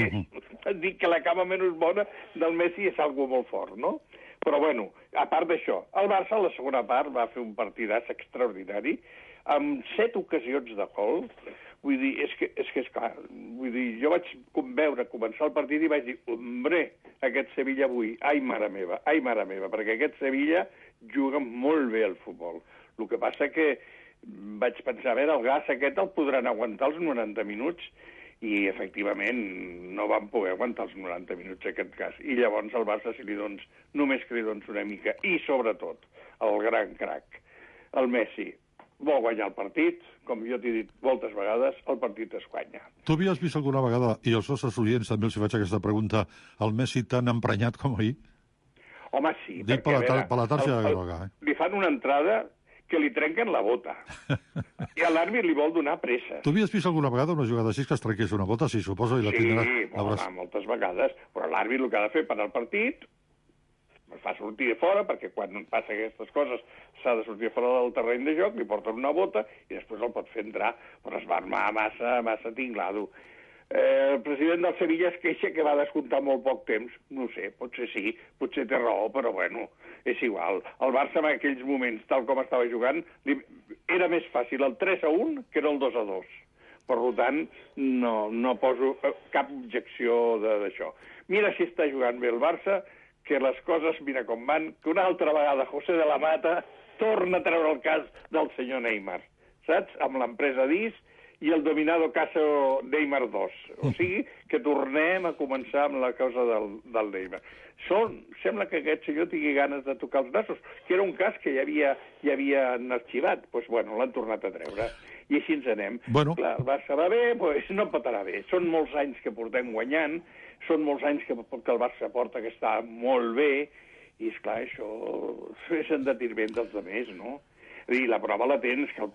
M: Dic que la cama menys bona del Messi és algo molt fort, no? Però, bueno, a part d'això, el Barça, a la segona part, va fer un partidàs extraordinari, amb 7 ocasions de gol. Vull dir, és que és clar. Vull dir, jo vaig veure començar el partit i vaig dir, hombre, aquest Sevilla avui, ai mare meva, perquè aquest Sevilla juga molt bé al futbol. El que passa que vaig pensar, a veure, el gas aquest el podran aguantar els 90 minuts i, efectivament, no van poder aguantar els 90 minuts aquest gas. I llavors el Barça, només que li dones una mica, i sobretot, el gran crac, el Messi, vol guanyar el partit, com jo t'he dit moltes vegades, el partit es guanya.
H: Tu havies vist alguna vegada, i els nostres oients també els faig aquesta pregunta, el Messi tan emprenyat com ahir?
M: Home, sí.
H: Dic per la targeta groga.
M: Li fan una entrada que li trenquen la bota. I a l'àrbit li vol donar pressa.
H: Tu havies vist alguna vegada una jugada així que es trenqués una bota? Sí, suposo, i la tindràs...
M: Sí, moltes vegades. Però l'àrbit el que ha de fer per al partit es fa sortir de fora, perquè quan passa aquestes coses s'ha de sortir fora del terreny de joc, li porten una bota i després el pot fer entrar, però es va armar massa tinglado. El president del Sevilla es queixa que va descomptar molt poc temps. No sé, potser sí, potser té raó, però bueno, és igual. El Barça en aquells moments, tal com estava jugant, era més fàcil el 3-1 que era el 2-2. Per tant, no poso cap objecció d'això. Mira si està jugant bé el Barça, que les coses, mira com van, que una altra vegada José de la Mata torna a treure el cas del senyor Neymar, saps? Amb l'empresa DIS i el dominado caso Neymar 2. O sigui, que tornem a començar amb la causa del Neymar. Sembla que aquest senyor tingui ganes de tocar els nassos, que era un cas que ja havien arxivat. Doncs, bueno, l'han tornat a treure. I així ens anem.
H: Bueno.
M: Clar, el Barça va bé, doncs no pot anar bé. Són molts anys que portem guanyant, són molts anys que el Barça porta que està molt bé, i, esclar, això és en detriment dels altres, no? I la prova la tens, que el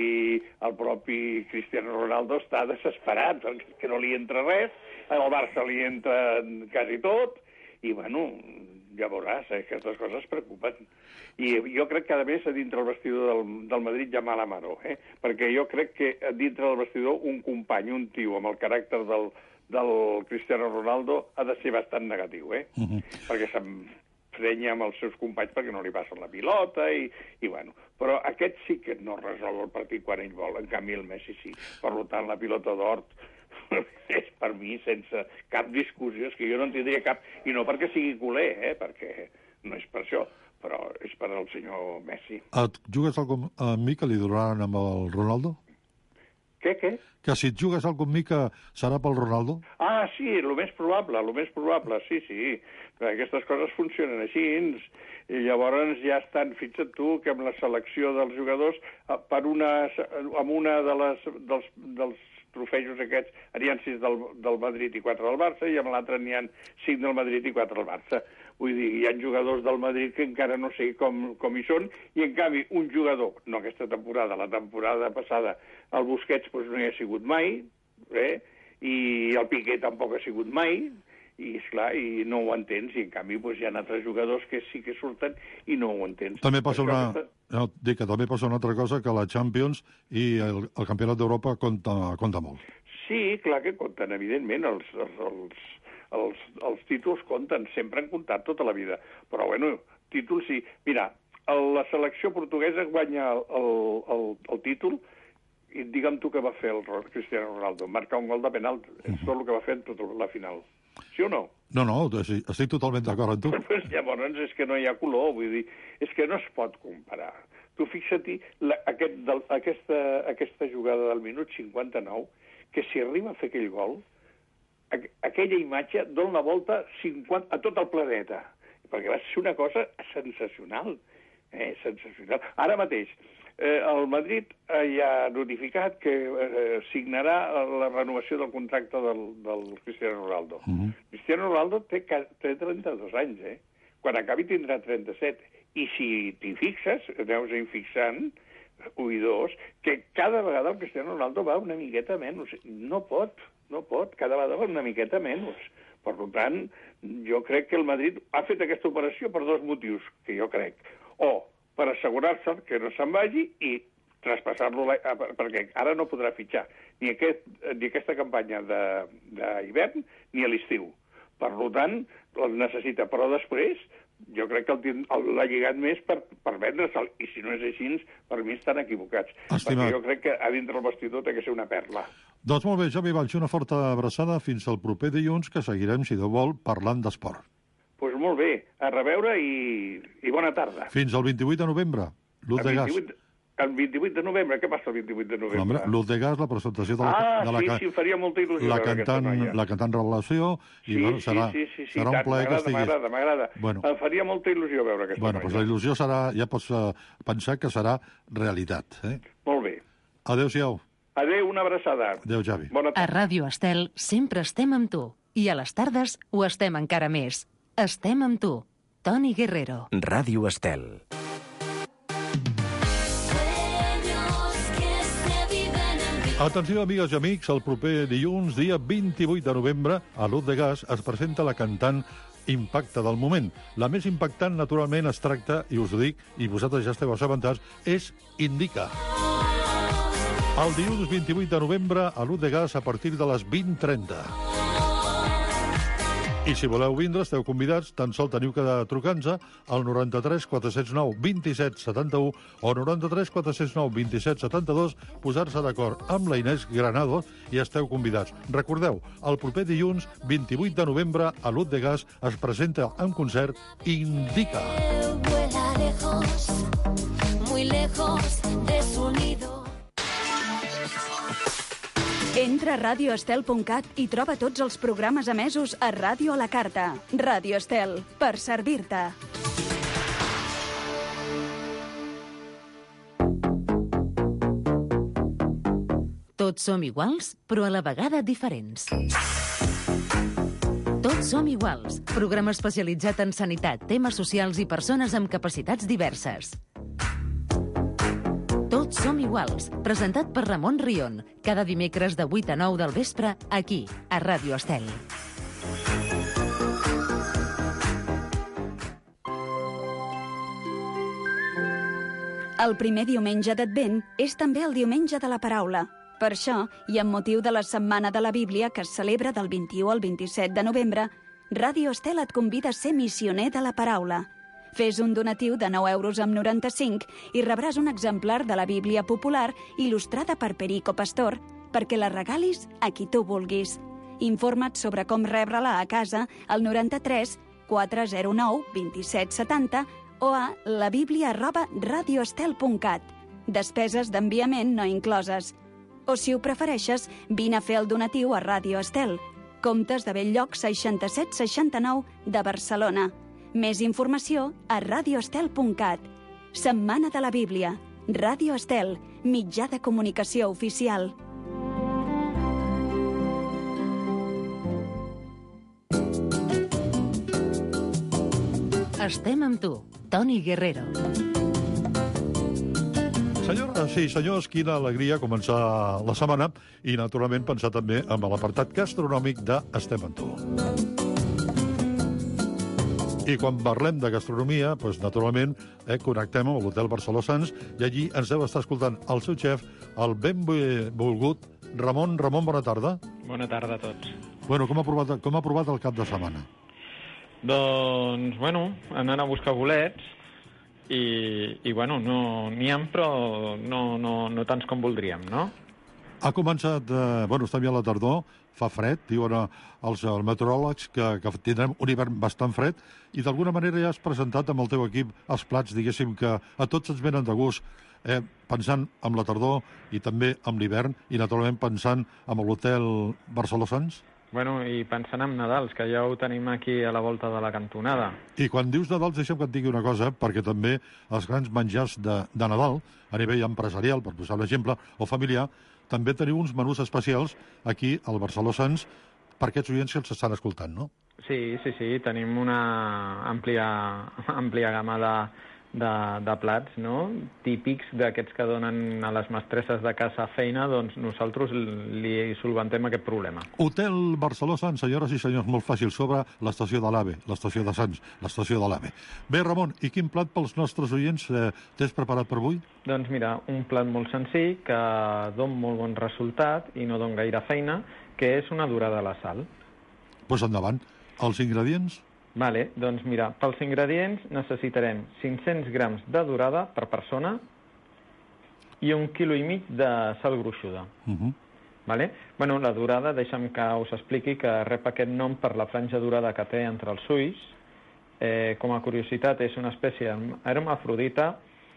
M: propi Cristiano Ronaldo està desesperat, perquè no li entra res, al Barça li entra quasi tot, i, bueno, ja veuràs, aquestes coses preocupen. I jo crec que, a més, a dintre el vestidor del Madrid hi ha mala maror, perquè jo crec que a dintre del vestidor un company, un tio amb el caràcter del Cristiano Ronaldo ha de ser bastant negatiu, perquè s'emprenya amb els seus companys perquè no li passen la pilota i bueno. Però aquest sí que no resol el partit quan ell vol, en canvi el Messi sí. Per tant, la pilota d'or és per mi sense cap discussió, és que jo no en tindria cap, i no perquè sigui culer, perquè no és per això, però és per al senyor Messi.
H: Et jugues algun amb mi que li donaran amb el Ronaldo?
M: Què?
H: Que si et jugues algun mi que serà pel Ronaldo?
M: Ah, sí, el més probable, sí. Aquestes coses funcionen així, i llavors ja estan, fixa't tu, que amb la selecció dels jugadors, amb una dels trofejos aquests, n'hi ha 6 del Madrid i 4 del Barça, i amb l'altre n'hi ha 5 del Madrid i 4 del Barça. Vull dir, hi ha jugadors del Madrid que encara no sé com hi són, i en canvi un jugador, no aquesta temporada, la temporada passada, el Busquets no hi ha sigut mai, i el Piqué tampoc ha sigut mai, i esclar, i no ho entens, i en canvi hi ha altres jugadors que sí que surten i no ho entens.
H: També passa també passa una altra cosa, que la Champions i el Campionat d'Europa compta molt.
M: Sí, clar que compten, evidentment, els títols compten, sempre han comptat tota la vida, però bueno, títols sí. Mira, la selecció portuguesa guanya el títol, i digue'm tu què va fer el Cristiano Ronaldo, marcar un gol de penal, és tot el que va fer en tota la final. Sí o no?
H: No, estic totalment d'acord amb tu.
M: Pues llavors és que no hi ha color, vull dir, és que no es pot comparar. Tu fixa't aquesta jugada del minut 59, que si arriba a fer aquell gol, aquella imatge dona la volta a tot el planeta, perquè va ser una cosa sensacional, sensacional. Ara mateix, el Madrid ja ha notificat que signarà la renovació del contracte del Cristiano Ronaldo. Cristiano Ronaldo té 32 anys, quan acabi tindrà 37. I si t'hi fixes, aneus fixant, que cada vegada el Cristiano Ronaldo va una miqueta menys. No pot, cada vegada va una miqueta menys. Per tant, jo crec que el Madrid ha fet aquesta operació per 2 motius, que jo crec. O per assegurar-se que no se'n vagi i traspassar-lo, perquè ara no podrà fitxar ni aquesta campanya d'hivern ni a l'estiu. Per tant, el necessita. Però després, jo crec que l'ha lligat més per vendre'l, i si no és així, per mi estan equivocats. Perquè jo crec que a dintre el vestidor té que ser una perla.
H: Doncs molt bé, Javi Valls, una forta abraçada fins al proper dilluns, que seguirem, si Déu vol, parlant d'esport.
M: Doncs molt bé, a reveure i bona tarda.
H: Fins al 28 de novembre, Luz de Gas.
M: El 28 de novembre, què passa el 28 de novembre?
H: Home, Luz de Gas, la presentació de la
M: sí, faria molta il·lusió
H: la cantant Revelació, i serà un plaer que estiguis.
M: M'agrada. Em faria molta il·lusió veure aquesta noia.
H: Doncs la il·lusió serà, ja pots pensar que serà realitat.
M: Molt bé.
H: Adéu-siau.
M: Adéu, una abraçada.
H: Adéu, Javi.
D: A Ràdio Estel sempre estem amb tu, i a les tardes ho estem encara més. Estem amb tu, Toni Guerrero.
B: Ràdio Estel.
H: Atenció, amigues i amics, el proper dilluns, dia 28 de novembre, a Luz de Gas es presenta la cantant Impacte del moment. La més impactant, naturalment, es tracta, i us ho dic, i vosaltres ja esteu assabentats, és Indica. El dilluns 28 de novembre, a Luz de Gas, a partir de les 20:30. I si voleu vindre, esteu convidats, tan sol teniu que trucar-nos al 93 409 27 71 o 93 409 27 72, posar-se d'acord amb la Inés Granados i esteu convidats. Recordeu, el proper dilluns, 28 de novembre, a Luz de Gas, es presenta en concert Indica.
J: Vuela lejos, muy lejos de su nido.
E: Entra a radioestel.cat i troba tots els programes emesos a Ràdio a la Carta. Ràdio Estel, per servir-te.
D: Tots som iguals, però a la vegada diferents. Tots som iguals, programa especialitzat en sanitat, temes socials i persones amb capacitats diverses. Tots som iguals, presentat per Ramon Rion, cada dimecres de 8 a 9 del vespre, aquí, a Ràdio Estel.
E: El primer diumenge d'Advent és també el diumenge de la paraula. Per això, i amb motiu de la Setmana de la Bíblia que es celebra del 21 al 27 de novembre, Ràdio Estel et convida a ser missioner de la paraula. Fes un donatiu de 9,95 € i rebràs un exemplar de la Bíblia popular il·lustrada per Perico Pastor perquè la regalis a qui tu vulguis. Informa't sobre com rebre-la a casa al 93 409 2770 o a labiblia@radioestel.cat. Despeses d'enviament no incloses. O, si ho prefereixes, vine a fer el donatiu a Ràdio Estel, Comtes de Bell-lloc 6769 de Barcelona. Més informació a radioestel.cat. Setmana de la Bíblia. Ràdio Estel, mitjà de comunicació oficial.
D: Estem amb tu, Toni Guerrero.
H: Senyores i senyors, quina alegria començar la setmana i, naturalment, pensar també en l'apartat gastronòmic de Estem amb tu. I quan parlem de gastronomia, doncs, naturalment, connectem amb l'Hotel Barceló Sants i allí ens deu estar escoltant el seu xef, el benvolgut Ramon. Ramon, bona tarda.
N: Bona tarda a tots.
H: Bueno, com ha provat el cap de setmana?
N: Doncs, bueno, anant a buscar bolets i bueno, n'hi ha, però no tants com voldríem, no?
H: Ha començat, estem ja a la tardor, fa fred, diuen els meteoròlegs que tindrem un hivern bastant fred i d'alguna manera ja has presentat amb el teu equip els plats, diguéssim, que a tots ens venen de gust, pensant en la tardor i també en l'hivern i naturalment pensant en l'Hotel Barceló Sants.
N: Bueno, i pensant en Nadals, que ja ho tenim aquí a la volta de la cantonada.
H: I quan dius Nadals, deixa'm que et digui una cosa, perquè també els grans menjars de Nadal, a nivell empresarial, per posar un exemple, o familiar, també teniu uns menús especials aquí al Barceló Sants per aquests oients que ens estan escoltant, no?
N: Sí, tenim una àmplia gamma de plats, no? Típics d'aquests que donen a les mestresses de casa feina, doncs nosaltres li solventem aquest problema.
H: Hotel Barceló Sants, senyores i senyors, molt fàcil, sobre l'estació de l'AVE, l'estació de Sants, l'estació de l'AVE. Bé, Ramon, i quin plat pels nostres oients t'has preparat per avui?
N: Doncs mira, un plat molt senzill que dona molt bon resultat i no dona gaire feina, que és una dorada a la sal.
H: Doncs endavant. Els ingredients?
N: Vale, doncs mira, pels ingredients necessitarem 500 grams de dorada per persona i 1,5 kg de sal gruixuda. Vale? Bueno, la dorada, deixa'm que us expliqui que rep aquest nom per la franja dorada que té entre els ulls. Com a curiositat, és una espècie hermafrodita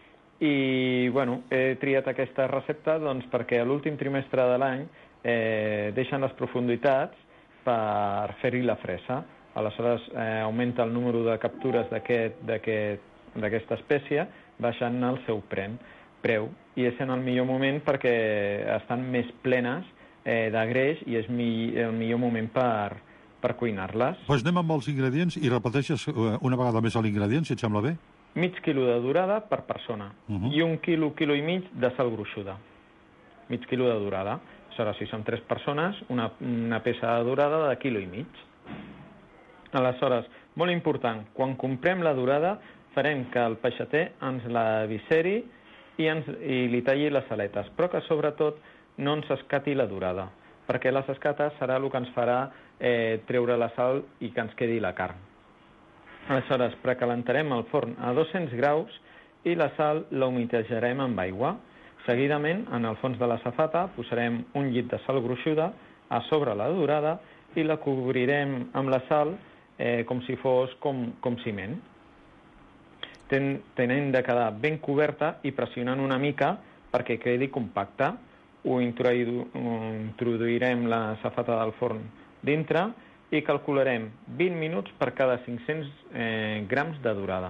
N: i, bueno, he triat aquesta recepta doncs, perquè a l'últim trimestre de l'any deixen les profunditats per fer-hi la fresa. Aleshores, augmenta el número de captures d'aquesta espècie, baixant el seu preu. I és en el millor moment perquè estan més plenes de greix i és el millor moment per cuinar-les.
H: Doncs anem amb els ingredients i repeteixes una vegada més l'ingredient, si et sembla bé.
N: Mig quilo de dorada per persona i 1,5 kg de sal gruixuda. Mig quilo de dorada. Aleshores, si són 3 persones, una peça de dorada de 1,5 kg. Aleshores, molt important, quan comprem la dorada farem que el peixater ens la viseri i li talli les aletes, però que sobretot no ens escati la dorada, perquè les escates serà el que ens farà treure la sal i que ens quedi la carn. Aleshores, precalentarem el forn a 200 graus i la sal la humitejarem amb aigua. Seguidament, en el fons de la safata posarem un llit de sal gruixuda a sobre la dorada i la cobrirem amb la sal com si fos com ciment. Tenint de quedar ben coberta i pressionant una mica perquè quedi compacta. Ho introduirem la safata del forn dintre i calcularem 20 minuts per cada 500 grams de dorada.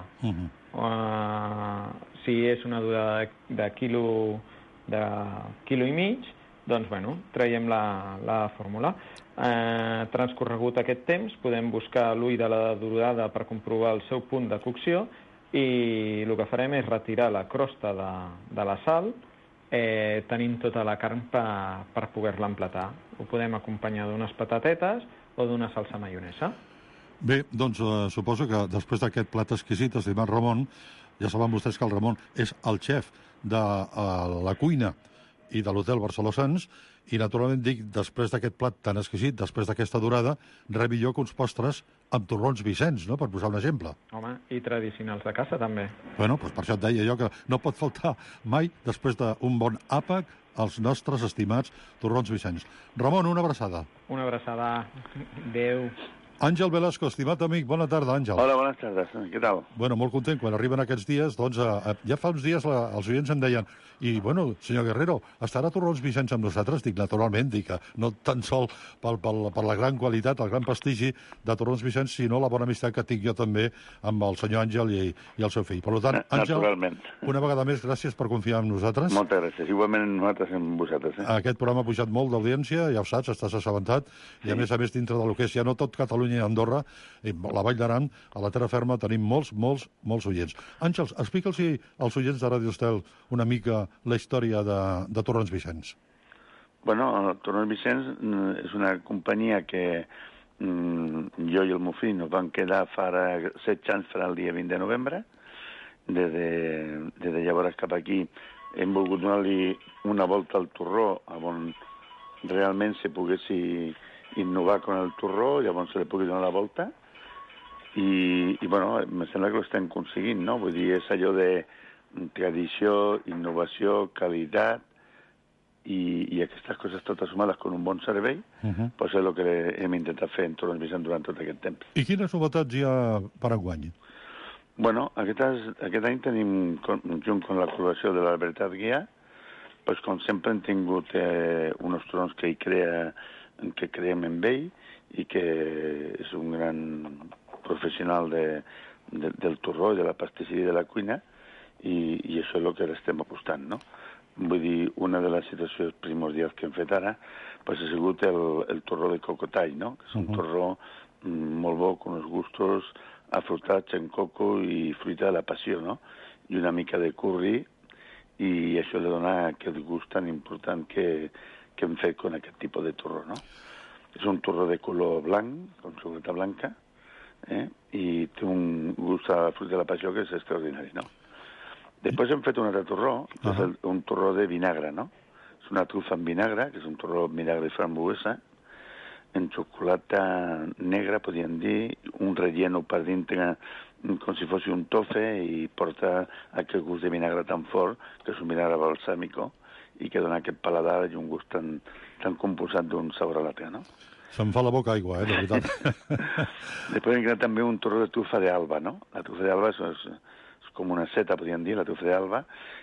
N: Si és una dorada de quilo i mig, doncs, bueno, traiem la fórmula. Transcorregut aquest temps, podem buscar l'ull de la dorada per comprovar el seu punt de cocció i el que farem és retirar la crosta de la sal, tenint tota la carn per poder-la emplatar. Ho podem acompanyar d'unes patatetes o d'una salsa maionesa.
H: Bé, doncs suposo que després d'aquest plat exquisit, estimat Ramon, ja saben vostès que el Ramon és el xef de la cuina i de l'hotel Barceló Sants, i naturalment dic, després d'aquest plat tan exquisit, després d'aquesta durada, res millor que uns postres amb torrons Vicenç, no?, per posar un exemple.
N: Home, i tradicionals de casa, també.
H: Bueno, doncs per això et deia jo que no pot faltar mai, després d'un bon àpat, als nostres estimats torrons Vicenç. Ramon, una abraçada.
N: Una abraçada. Adéu.
H: Àngel Velasco, estimat amic, bona tarda, Àngel.
O: Hola, bones tardes. Què tal?
H: Bueno, molt content. Quan arriben aquests dies, doncs, ja fa uns dies els oients em deien i, bueno, senyor Guerrero, estarà Torrons Vicenç amb nosaltres? Dic, naturalment, dic que no tan sol per la gran qualitat, el gran prestigi de Torrons Vicenç, sinó la bona amistat que tinc jo també amb el senyor Àngel i el seu fill. Per tant, Àngel, una vegada més, gràcies per confiar en nosaltres.
O: Moltes gràcies. Igualment nosaltres amb vosaltres.
H: Aquest programa ha pujat molt d'audiència, ja ho saps, estàs assabentat, i a més dintre del que és ja no tot Catalunya i Andorra, la Vall d'Aran, a la terra ferma, tenim molts oients. Àngels, explica'ls als oients de Ràdio Estel una mica la història de Torrons Vicenç.
O: Bueno, Torrons Vicenç és una companyia que jo i el meu fill nos vam quedar fa 7 anys, farà el dia 20 de novembre. Des de llavors cap aquí hem volgut donar-li una volta al torró on realment se pogués innovar con el torró, llavors se li pugui donar la volta. I bueno, em sembla que ho estem aconseguint, no? Vull dir, és allò de tradició, innovació, qualitat, i aquestes coses totes sumades con un bon servei, pues és el que hem intentat fer en Torrons Vicenç durant tot aquest temps.
H: I quines novetats hi ha per enguany?
O: Bueno, aquest any tenim, junt amb la col·laboració de l'Albertat Guià, pues com sempre hem tingut uns torrons que creem amb ell i que és un gran professional del torró i de la pastisseria i de la cuina, i això és el que estem apostant, no? Vull dir, una de les situacions primordials que hem fet ara pues, ha sigut el torró de cocotall, no? Que és un torró molt bo, amb uns gustos afrutats en coco i fruita de la passió, no? I una mica de curri, i això li dona aquest gust tan important que hem fet amb aquest tipus de torró, no? És un torró de color blanc, amb xocolata blanca, i té un gust a fruita de la passió que és extraordinari, no? Després hem fet un altre torró, que és un torró de vinagre, no? És una trufa amb vinagre, que és un torró amb vinagre i frambuesa, en xocolata negra, podríem dir, un relleno per dintre com si fos un tofe, i porta aquest gust de vinagre tan fort, que és un vinagre balsàmico, i que dona aquest paladar i un gust tan composat d'un sabor a l'altre, no?
H: Se'm fa la boca aigua, de veritat.
O: Després hem creat també un torró de trufa d'alba, no? La trufa d'alba és com una seta, podríem dir, la trufa d'alba,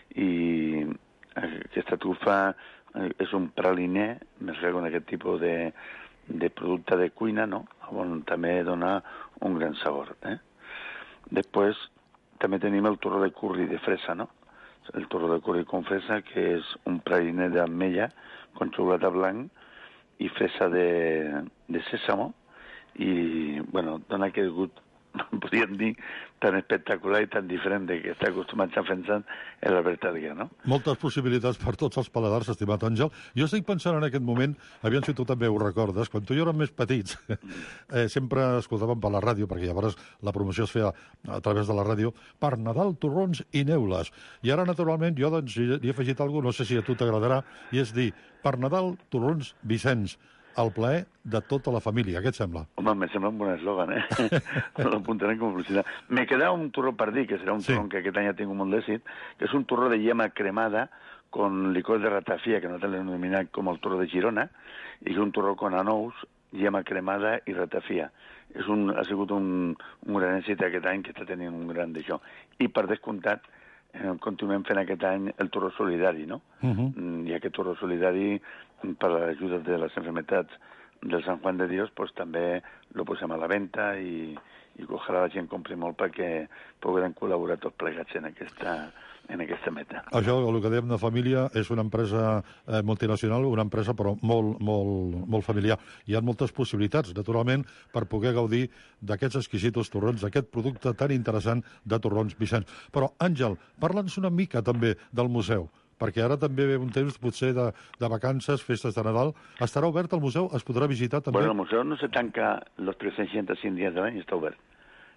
O: i aquesta trufa és un praliner, més que amb aquest tipus de producte de cuina, no? On també dona un gran sabor, Després també tenim el torró de curri de fresa, no? El torró de curri con fresa, que és un praliner d'ametlla con xocolata blanc i fresa de sèsamo, i, bueno, dona aquest gust, podríem dir, tan espectacular i tan diferent que està acostumat a fer l'Albertat Guià, no?
H: Moltes possibilitats per tots els paladars, estimat Àngel. Jo estic pensant en aquest moment, aviam si tu també ho recordes, quan tu i jo érem més petits, sempre escoltàvem per la ràdio, perquè llavors la promoció es feia a través de la ràdio, per Nadal, torrons i neules. I ara, naturalment, jo doncs, hi he afegit alguna cosa, no sé si a tu t'agradarà, i és dir, per Nadal, torrons Vicenç. El plaer de tota la família, què et sembla?
O: Home, me sembla un bon eslògan, L'apuntarem com a publicitat. Me queda un torró per dir, que serà un torró que aquest any ha tingut molt d'èxit, que és un torró de llama cremada con licor de ratafia, que nosaltres l'hem denominat com el torró de Girona, i un torró con anous, llama cremada i ratafia. Ha sigut un gran èxit aquest any, que està tenint un gran d'això. I per descomptat, continuem fent aquest any el torró solidari, no? I aquest torró solidari, per l'ajuda de les enfermetats del Sant Juan de Dios, pues també lo posem a la venda i ojalà la gent compri molt perquè puguem col·laborar tots plegats en aquesta meta.
H: Això, el que dèiem de família, és una empresa multinacional, una empresa però molt familiar. Hi ha moltes possibilitats, naturalment, per poder gaudir d'aquests exquisitos torrons, d'aquest producte tan interessant de Torrons Vicenç. Però, Àngel, parla'ns una mica també del museu, perquè ara també ve un temps potser de vacances, festes de Nadal. Estarà obert el museu? Es podrà visitar també?
O: Bueno, el museu no se tanca els 365 dies de l'any, està obert.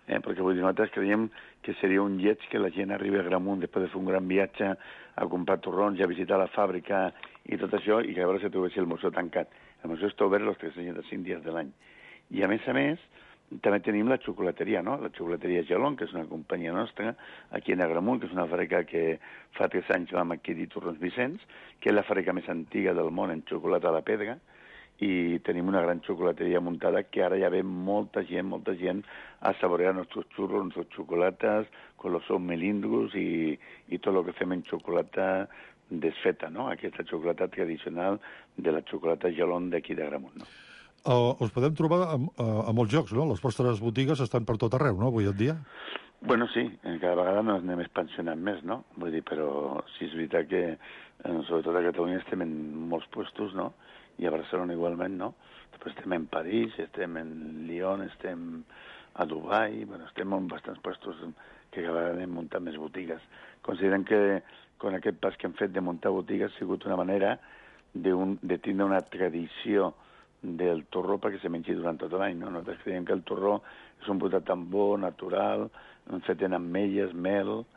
O: perquè vull dir, nosaltres creiem que seria un lleig que la gent arribi a Gramunt després de fer un gran viatge a comprar torrons i a visitar la fàbrica i tot això, i que llavors se trobessi el museu tancat. El museu està obert els 365 dies de l'any. I a més, també tenim la xocolateria, no? La xocolateria Gelon, que és una companyia nostra, aquí en Agramunt, que és una fàbrica que fa 3 anys vam adquirir Torrons Vicenç, que és la fàbrica més antiga del món en xocolata a la pedra, i tenim una gran xocolateria muntada que ara ja ve molta gent a saborear nostres xurros, nostres xocolates, con los melindros i tot el que fem en xocolata desfeta, no? Aquesta xocolata tradicional de la xocolata Gelon d'aquí d'Agramunt, no?
H: Us podem trobar a molts llocs, no? Les vostres botigues estan per tot arreu, no?, avui en dia.
O: Bueno, sí, cada vegada nos anem expansionant més, no? Vull dir, però sí és veritat que, sobretot a Catalunya, estem en molts puestos, no? I a Barcelona igualment, no? Després estem en París, estem en Lyon, estem a Dubai, bueno, estem en bastants puestos que cada vegada hem muntat més botigues. Considerem que con aquest pas que hem fet de muntar botigues ha sigut una manera de tindre una tradició del torró perquè se mengi durant tot l'any, no? Nosaltres creiem que el torró és un producte tan bo, natural, fet amb ametlles, mel,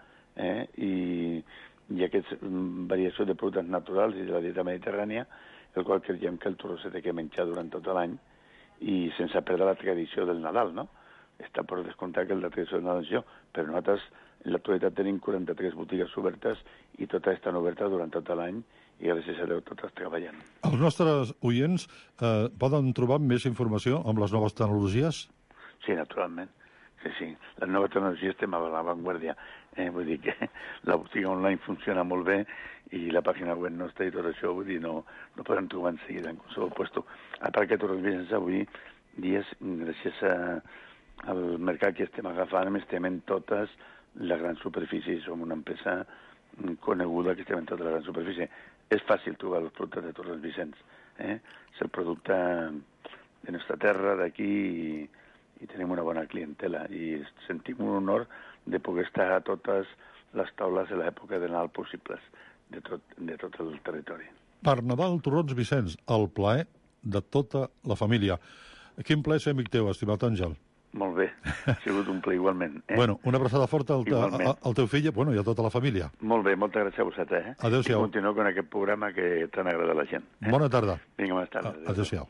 O: i aquesta variació de productes naturals i de la dieta mediterrània, el qual creiem que el torró s'ha de menjar durant tot l'any i sense perdre la tradició del Nadal, no? Està per descomptar que la tradició del Nadal és jo, però nosaltres en l'actualitat tenim 43 botigues obertes i totes estan obertes durant tot l'any i gràcies a Déu totes treballant.
H: Els nostres oients poden trobar més informació amb les noves tecnologies?
O: Sí, naturalment. Sí. Les noves tecnologies estem a l'avantguàrdia. Vull dir que la botiga online funciona molt bé i la pàgina web nostra i tot això, vull dir, no poden trobar en seguida en qualsevol puesto. A part que Torrons Vicenç avui dia, gràcies al mercat que estem agafant, estem en totes les grans superfícies. Som una empresa coneguda que estem en tota la gran superfície. És fàcil trobar els productes de Torrons Vicenç. És el producte de nostra terra, d'aquí, i tenim una bona clientela. I sentim un honor de poder estar a totes les taules de l'època de Nadal possibles de tot el territori.
H: Per Nadal, Torrons Vicenç, el plaer de tota la família. Quin plaer ser amic teu, estimat Àngel.
O: Molt bé, ha sigut un plaer igualment.
H: Bueno, una abraçada forta al teu fill, bueno, i a tota la família.
O: Molt bé, moltes gràcies a vosaltres.
H: Adéu-siau.
O: I continuo con aquest programa que tant agrada a la gent.
H: Bona tarda.
O: Vinga, bona tarda.
H: Adéu-siau.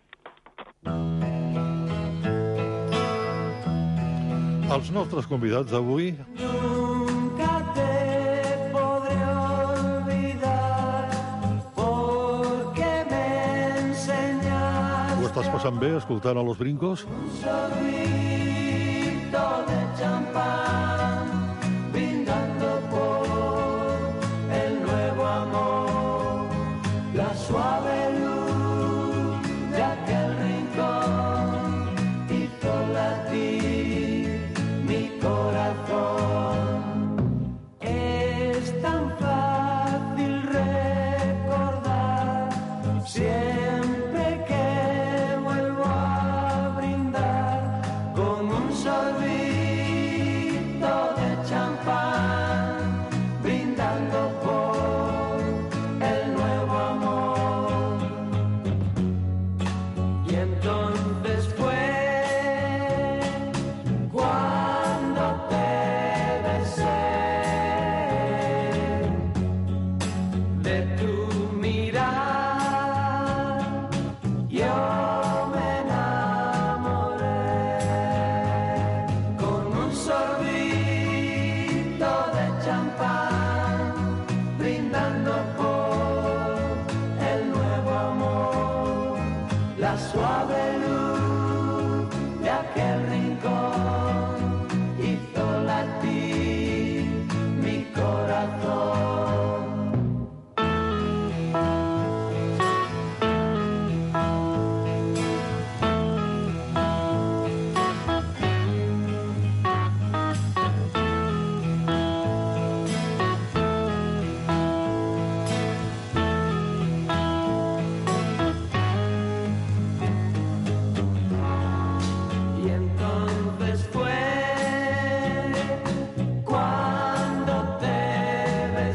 H: Els nostres convidats d'avui...
J: Nunca te podré olvidar porque me enseñaste.
H: Ho estàs passant bé escoltant a Los Brincos?
J: Un sorbito de champán brindando por el nuevo amor, la suave luz de aquel rincón hizo latir mi corazón. Es tan fácil recordar siempre que vuelvo a brindar con un sorbito de champán, brindando por el nuevo amor. Y entonces fue cuando te besé, de tu mirar yo me enamoré, con un sorbito de champán, brindando por el nuevo amor, la suave luz de aquel rincón hizo latir mi corazón. Y entonces fue cuando te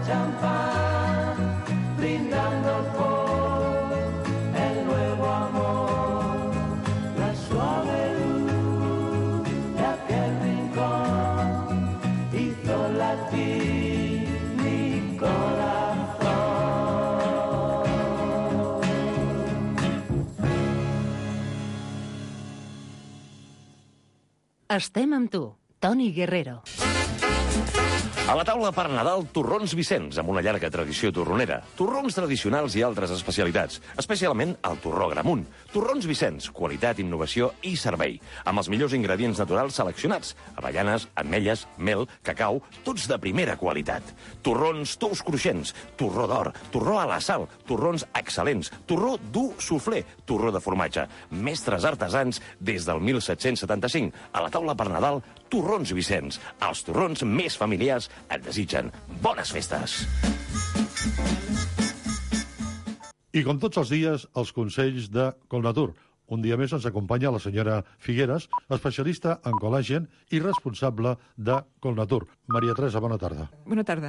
J: champán, brindando por el nuevo amor, la suave luz de aquel rincón hizo latir mi corazón.
D: Estem amb tu, Toni Guerrero.
P: A la taula per Nadal, torrons Vicenç, amb una llarga tradició torronera. Torrons tradicionals i altres especialitats, especialment el torró Gramunt. Torrons Vicenç, qualitat, innovació i servei, amb els millors ingredients naturals seleccionats. Avellanes, ametlles, mel, cacau, tots de primera qualitat. Torrons tous cruixents, torró d'or, torró a la sal, torrons excel·lents, torró dur soufflé, torró de formatge. Mestres artesans des del 1775. A la taula per Nadal, torrons Vicenç. Els torrons més familiars et desitgen bones festes.
H: I com tots els dies, els consells de Colnatur. Un dia més ens acompanya la senyora Figueras, especialista en col·làgen i responsable de Colnatur. Maria Teresa, bona tarda.
Q: Bona tarda.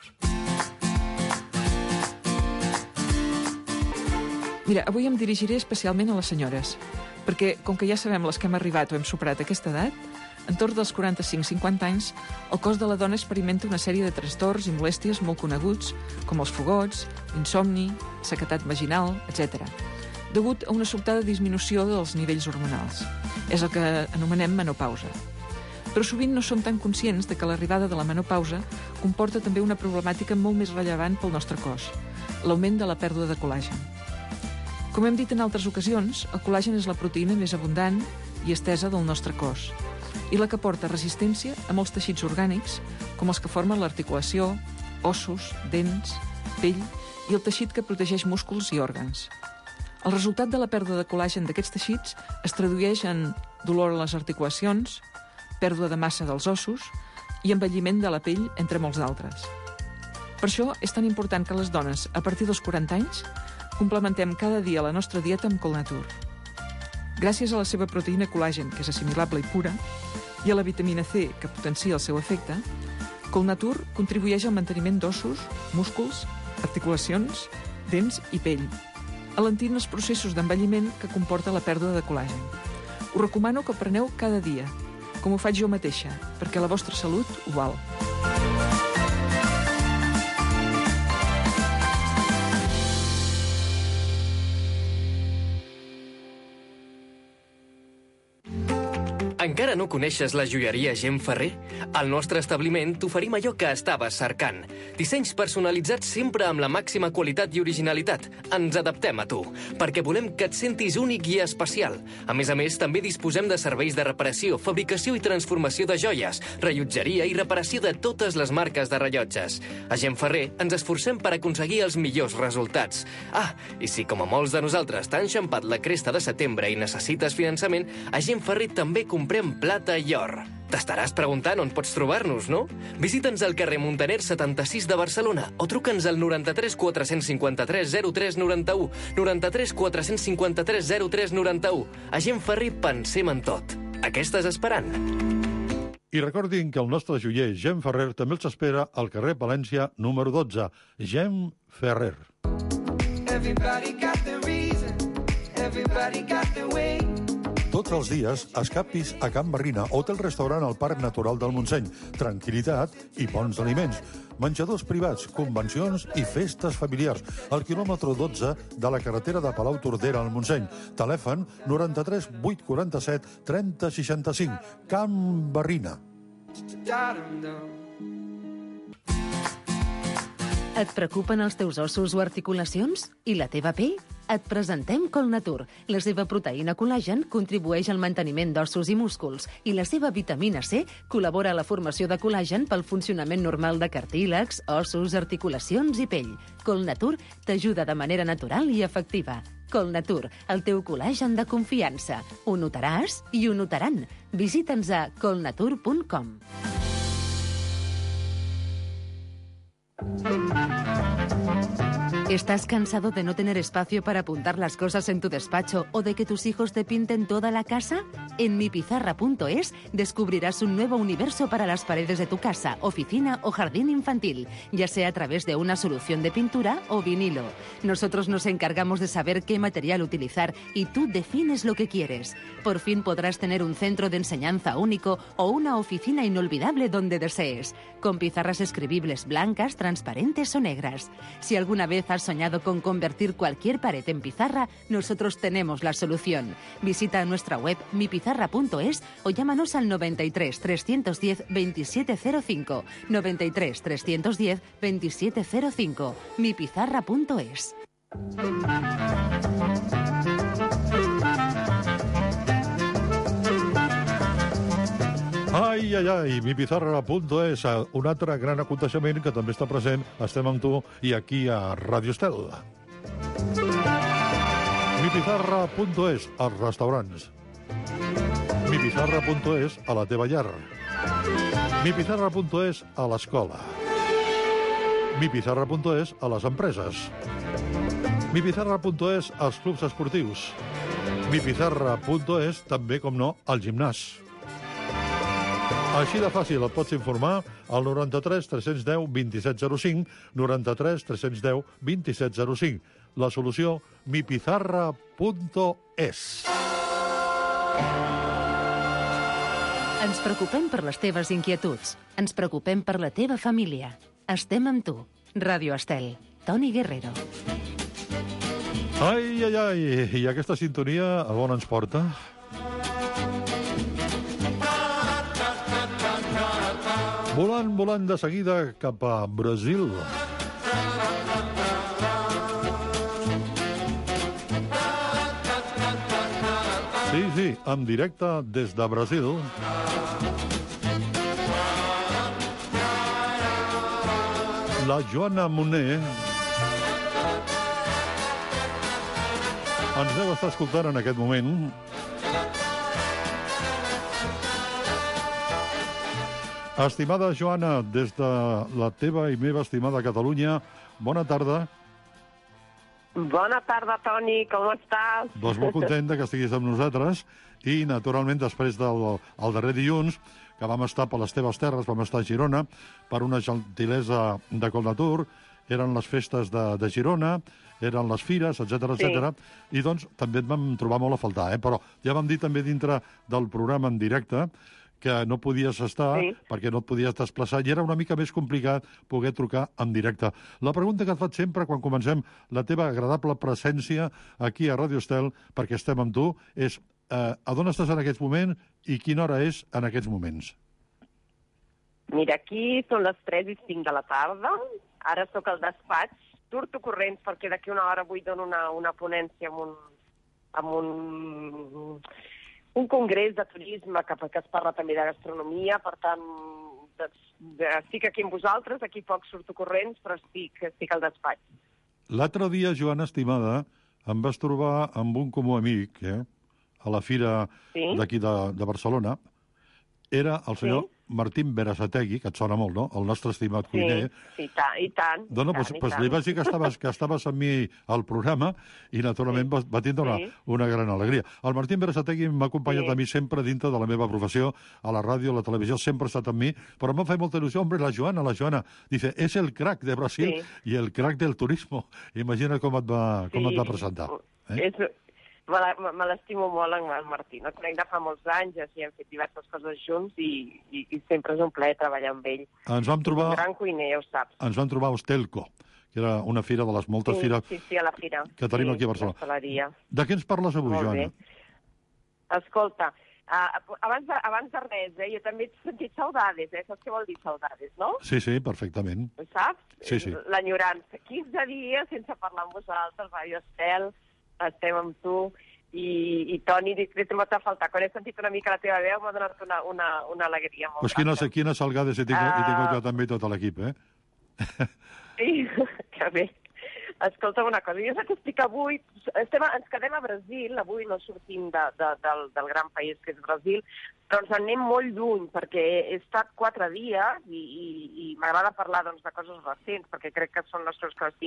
Q: Mira, avui em dirigiré especialment a les senyores, perquè, com que ja sabem les que hem arribat o hem superat aquesta edat, entorn dels 45-50 anys, el cos de la dona experimenta una sèrie de trastorns i molèsties molt coneguts, com els fogots, insomni, sequedat vaginal, etc., degut a una sobtada disminució dels nivells hormonals. És el que anomenem menopausa. Però sovint no som tan conscients de que l'arribada de la menopausa comporta també una problemàtica molt més rellevant pel nostre cos, l'augment de la pèrdua de col·làgen. Com hem dit en altres ocasions, el col·làgen és la proteïna més abundant i estesa del nostre cos, i la que porta resistència a molts teixits orgànics, com els que formen l'articulació, ossos, dents, pell i el teixit que protegeix músculs i òrgans. El resultat de la pèrdua de col·làgen d'aquests teixits es tradueix en dolor a les articulacions, pèrdua de massa dels ossos i envelliment de la pell, entre molts d'altres. Per això és tan important que les dones, a partir dels 40 anys, complementem cada dia la nostra dieta amb Colnatur. Gràcies a la seva proteïna col·làgen, que és assimilable i pura, i a la vitamina C, que potencia el seu efecte, Colnatur contribueix al manteniment d'ossos, músculs, articulacions, dents i pell, alentint els processos d'envelliment que comporta la pèrdua de col·làgen. Us recomano que el preneu cada dia, com ho faig jo mateixa, perquè la vostra salut ho val.
I: Encara no coneixes la joieria Gent Ferrer? Al nostre establiment t'oferim allò que estaves cercant. Dissenys personalitzats sempre amb la màxima qualitat i originalitat. Ens adaptem a tu, perquè volem que et sentis únic i especial. A més, també disposem de serveis de reparació, fabricació i transformació de joies, rellotgeria i reparació de totes les marques de rellotges. A Gent Ferrer ens esforcem per aconseguir els millors resultats. I si com a molts de nosaltres t'ha enxampat la cresta de setembre i necessites finançament, a Gent Ferrer també comprem plata i or. T'estaràs preguntant on pots trobar-nos, no? Visita'ns al carrer Muntaner 76 de Barcelona o truca'ns al 93 453 03 91, 93 453 03 91. A Gent Ferrer pensem en tot. A què estàs esperant?
H: I recordin que el nostre joier Gent Ferrer també els espera al carrer Palència número 12. Gent Ferrer.
J: Everybody got the reason, everybody got the way.
H: Tots els dies, escapis a Can Barrina, hotel-restaurant al Parc Natural del Montseny. Tranquil·litat i bons aliments. Menjadors privats, convencions i festes familiars. Al quilòmetre 12 de la carretera de Palau-Tordera al Montseny. Telèfon 93 847 30 65. Can Barrina.
D: Et preocupen els teus ossos o articulacions? I la teva pell? Et presentem Colnatur. La seva proteïna col·làgen contribueix al manteniment d'ossos i músculs i la seva vitamina C col·labora a la formació de col·làgen pel funcionament normal de cartílags, ossos, articulacions i pell. Colnatur t'ajuda de manera natural i efectiva. Colnatur, el teu col·làgen de confiança. Ho notaràs i ho notaran. Visita'ns a colnatur.com. ¿Estás cansado de no tener espacio para apuntar las cosas en tu despacho o de que tus hijos te pinten toda la casa? En mipizarra.es descubrirás un nuevo universo para las paredes de tu casa, oficina o jardín infantil, ya sea a través de una solución de pintura o vinilo. Nosotros nos encargamos de saber qué material utilizar y tú defines lo que quieres. Por fin podrás tener un centro de enseñanza único o una oficina inolvidable donde desees, con pizarras escribibles blancas, transparentes o negras. Si alguna vez has soñado con convertir cualquier pared en pizarra, nosotros tenemos la solución. Visita nuestra web mipizarra.es o llámanos al 93 310 2705. 93 310 2705. mipizarra.es.
H: Ai, ai, ai, mipizarra.es, un altre gran aconteixement que també està present, estem amb tu, i aquí a Radio Estel. Mipizarra.es, als restaurants. Mipizarra.es, a la teva llar. Mipizarra.es, a l'escola. Mipizarra.es, a les empreses. Mipizarra.es, als clubs esportius. Mipizarra.es, també, com no, al gimnàs. Així de fàcil et pots informar al 93 310 2705, 93 310 2705. La solució, mipizarra.es.
D: Ens preocupem per les teves inquietuds. Ens preocupem per la teva família. Estem amb tu. Ràdio Estel. Toni Guerrero.
H: Ai, ai, ai. I aquesta sintonia a on ens porta? Volant de seguida cap a Brasil. Sí, en directe des de Brasil. La Joana Moner ens deu estar escoltant en aquest moment. Estimada Joana, des de la teva i meva estimada Catalunya, bona tarda.
R: Bona tarda, Toni, com estàs?
H: Doncs molt content que estiguis amb nosaltres i, naturalment, després del darrer dilluns, que vam estar per les teves terres, vam estar a Girona, per una gentilesa de Colnatur, eren les festes de Girona, eren les fires, etc. I doncs també et vam trobar molt a faltar, però ja vam dir també dintre del programa en directe que no podies estar perquè no et podies desplaçar i era una mica més complicat poder trucar en directe. La pregunta que et faig sempre quan comencem la teva agradable presència aquí a Ràdio Estel, perquè estem amb tu, és a on estàs en aquests moments i quina hora és en aquests moments?
R: Mira, aquí són les 3 i 5 de la tarda. Ara sóc al despatx. Surto corrents perquè d'aquí una hora vull donar una ponència amb un congrés de turisme que es parla també de gastronomia, per tant, estic aquí amb vosaltres, aquí poc surto corrents, però estic al despatx.
H: L'altre dia, Joana, estimada, em vas trobar amb un comú amic, a la fira d'aquí de Barcelona. Era el senyor Martín Berasategui, que et sona molt, no? El nostre estimat cuiner.
R: Sí, i tant.
H: Doncs li vaig dir que estaves amb mi al programa i, naturalment, va tindre una gran alegria. El Martín Berasategui m'ha acompanyat a mi sempre dintre de la meva professió, a la ràdio, a la televisió, sempre ha estat amb mi, però m'ha fet molta il·lusió. Hombre, la Joana, dice, és el crack de Brasil i el crack del turismo. Imagina com et va presentar.
R: Me l'estimo molt, el Martí. El conec de fa molts anys, i hem fet diverses coses junts i sempre és un plaer treballar amb ell.
H: Ens vam trobar...
R: Un gran cuiner, ja ho saps.
H: Ens vam trobar a Ostelco, que era una fira de les moltes fires
R: a la fira
H: que tenim aquí a Barcelona. De què ens parles avui, Joana?
R: Escolta, abans de res, jo també he sentit saudades, saps què vol dir saudades, no?
H: Sí, perfectament.
R: Ho saps?
H: Sí.
R: L'enyorança. 15 dies sense parlar amb vosaltres, Ràdio Estel, estem amb tu, i Toni, m'ha de faltar. Quan he sentit una mica la teva veu m'ha donat una alegria molt gran.
H: Quines salgades he tingut jo també tot l'equip,
R: Sí, que bé. Escolta una cosa, jo sé que estic avui... Ens quedem a Brasil, avui no sortim del gran país que és Brasil, però ens anem molt lluny, perquè he estat 4 dies i m'agrada parlar de coses recents, perquè crec que són les coses que les tinc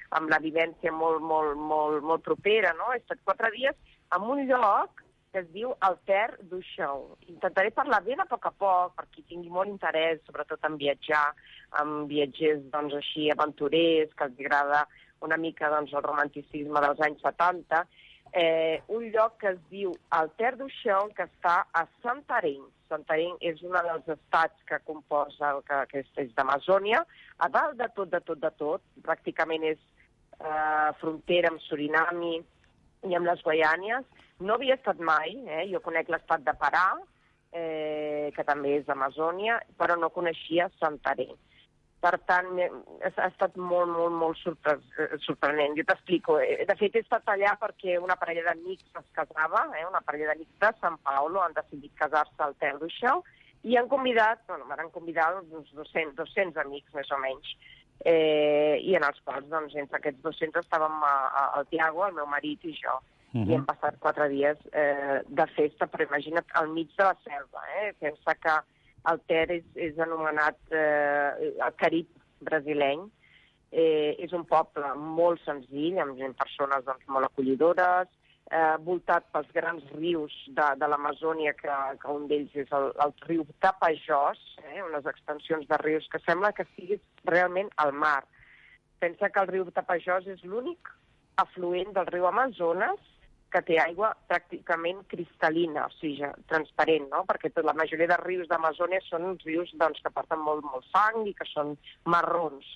R: amb la vivència molt propera, no? He estat 4 dies en un lloc que es diu el Ter du Chão. Intentaré parlar ben a poc, per qui tingui molt interès, sobretot en viatjar, amb viatgers doncs, així aventurers, que els agrada una mica doncs, el romanticisme dels anys 70, un lloc que es diu el Ter du Chão, que està a Santarém. Santarém és un dels estats que composa, que és d'Amazònia, a dalt de tot, pràcticament és frontera amb Surinami i amb les Guaiànies. No havia estat mai, jo conec l'estat de Parà, que també és d'Amazònia, però no coneixia Santarém. Per tant, ha estat molt sorprenent. Jo t'explico. De fet, he estat allà perquè una parella d'amics es casava, una parella d'amics de Sant Paulo, han decidit casar-se al Ter du Chão, i m'han convidat uns 200 amics, més o menys, i en els quals, doncs, entre aquests 200 estàvem el Tiago, el meu marit i jo. I hem passat 4 dies de festa, però imagina't, al mig de la selva. Pensa que el Ter és anomenat el Carib brasileny. És un poble molt senzill, amb persones doncs, molt acollidores, voltat pels grans rius de l'Amazònia, que un d'ells és el riu Tapajós, unes extensions de rius que sembla que estiguis realment al mar. Pensa que el riu Tapajós és l'únic afluent del riu Amazones que té aigua pràcticament cristal·lina, o sigui, transparent, no? Perquè la majoria de rius d'Amazònia són uns rius doncs, que porten molt fang i que són marrons.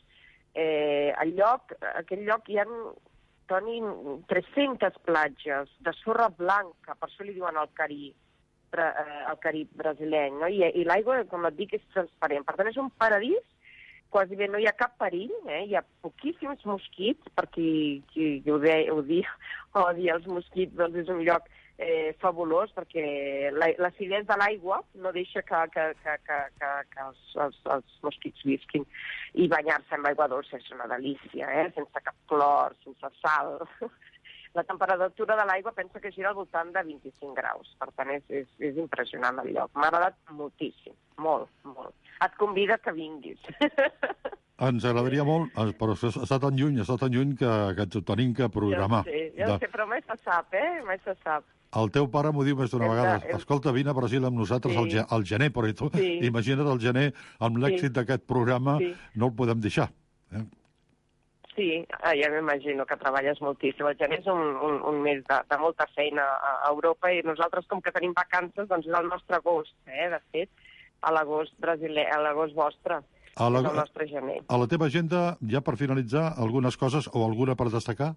R: Aquell lloc hi ha, Toni, 300 platges de sorra blanca, per això li diuen el Carib brasileny, no? I l'aigua, com et dic, és transparent. Per tant, és un paradís. Quasi bé no hi ha cap perill, hi ha poquíssims mosquits, per qui odia els mosquits, doncs és un lloc fabulós, perquè l'acidesa de l'aigua no deixa que els mosquits visquin. I banyar-se amb aigua dolça és una delícia, sense cap clor, sense sal. La temperatura de l'aigua pensa que gira al voltant de 25 graus, per tant és impressionant el lloc. M'ha agradat moltíssim, molt. Et convida que vinguis.
H: Ens agradaria molt, però està tan lluny que ens ho tenim que programar.
R: Ja ho sé, però mai se sap, mai se sap.
H: El teu pare m'ho diu més d'una vegada. Escolta, vine a Brasil amb nosaltres al gener, però imagina't el gener, amb l'èxit d'aquest programa, no el podem deixar.
R: Sí, ja m'imagino que treballes moltíssim. El gener és un mes de molta feina a Europa i nosaltres, com que tenim vacances, doncs és el nostre agost, de fet, a l'agost vostre, és el nostre gener.
H: A la teva agenda, ja per finalitzar, algunes coses o alguna per destacar?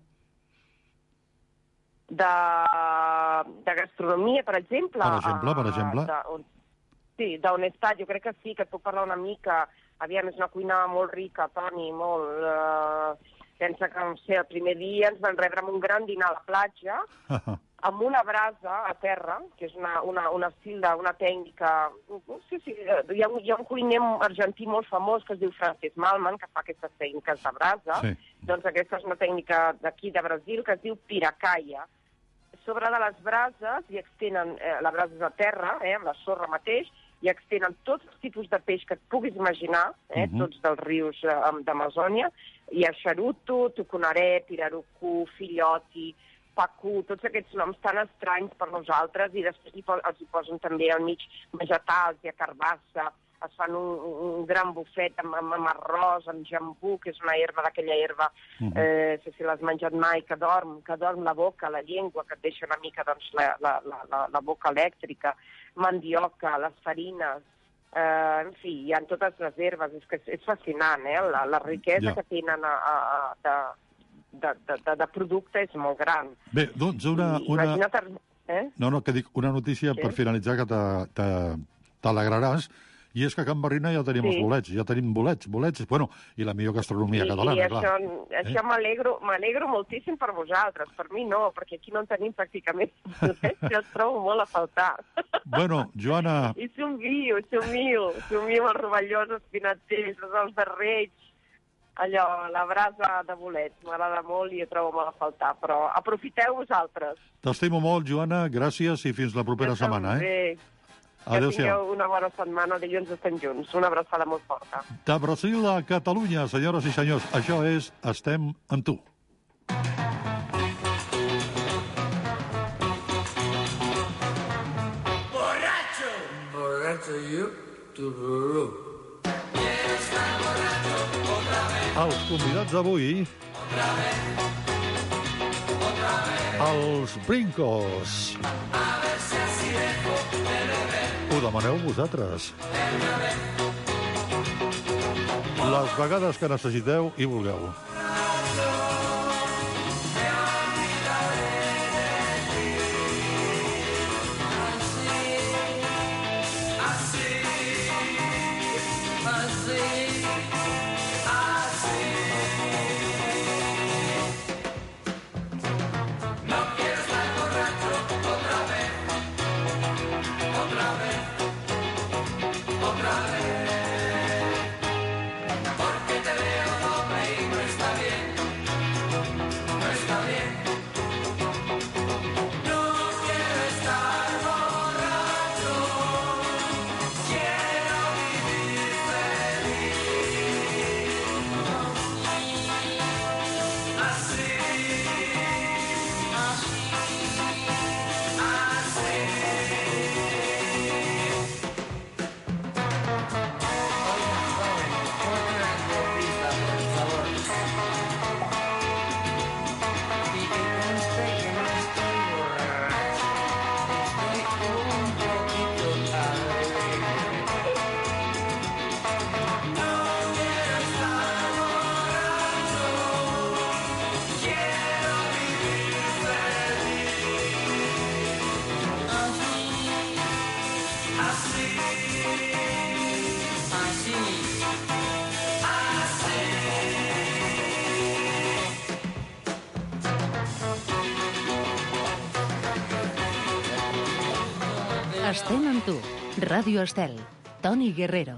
R: De gastronomia, per exemple.
H: Per exemple.
R: Sí, d'on he estat, jo crec que sí, que et puc parlar una mica. Aviam, és una cuina molt rica, Toni, molt... Pensa que, no sé, el primer dia ens van rebre amb un gran dinar a la platja, amb una brasa a terra, que és un estil d'una tècnica... Sí, hi ha un cuiner argentí molt famós que es diu Francis Malman, que fa aquestes tècniques de brasa. Doncs aquesta és una tècnica d'aquí, de Brasil, que es diu piracaia. Sobre de les brases hi extenen, la brasa és a terra, amb la sorra mateix, i extenen tots els tipus de peix que et puguis imaginar, tots dels rius d'Amazònia. Hi ha xaruto, tucunaré, pirarucu, filloti, pacu, tots aquests noms tan estranys per nosaltres, i després els hi posen també al mig vegetals, hi ha carbassa, es fan un gran bufet amb arròs, amb jambú, que és una herba d'aquella herba, si l'has menjat mai, que dorm la boca, la llengua, que et deixa una mica doncs, la boca elèctrica, mandioca, les farines, en fi, hi ha totes les herbes, és fascinant, la riquesa que tenen de producte és molt gran.
H: Bé, doncs una notícia per finalitzar que t'alegraràs, i és que a Can Barrina ja tenim els bolets, bueno, i la millor gastronomia catalana, clar.
R: I això m'alegro moltíssim per vosaltres, per mi no, perquè aquí no en tenim pràcticament bolets, jo els trobo molt a faltar.
H: Bueno, Joana...
R: I somio els rovellons espinaters, els berreig, allò, la brasa de bolets, m'agrada molt i ho trobo molt a faltar, però aprofiteu vosaltres.
H: T'estimo molt, Joana, gràcies i fins la propera setmana, Adéu-siau.
R: Que tingueu una bona setmana. Dilluns estem junts. Una abraçada molt forta.
H: De Brasil a Catalunya, senyores i senyors. Això és Estem amb tu.
J: Borracho. Borracho you. Tururú. Quiero estar borracho otra vez.
H: Els convidats d'avui...
J: Otra vez. Otra vez.
H: Els Brincos.
J: A ver si así dejo de beber.
H: Ho demaneu vosaltres. Les vegades que necessiteu i vulgueu.
D: Estem amb tu. Ràdio Estel. Toni Guerrero.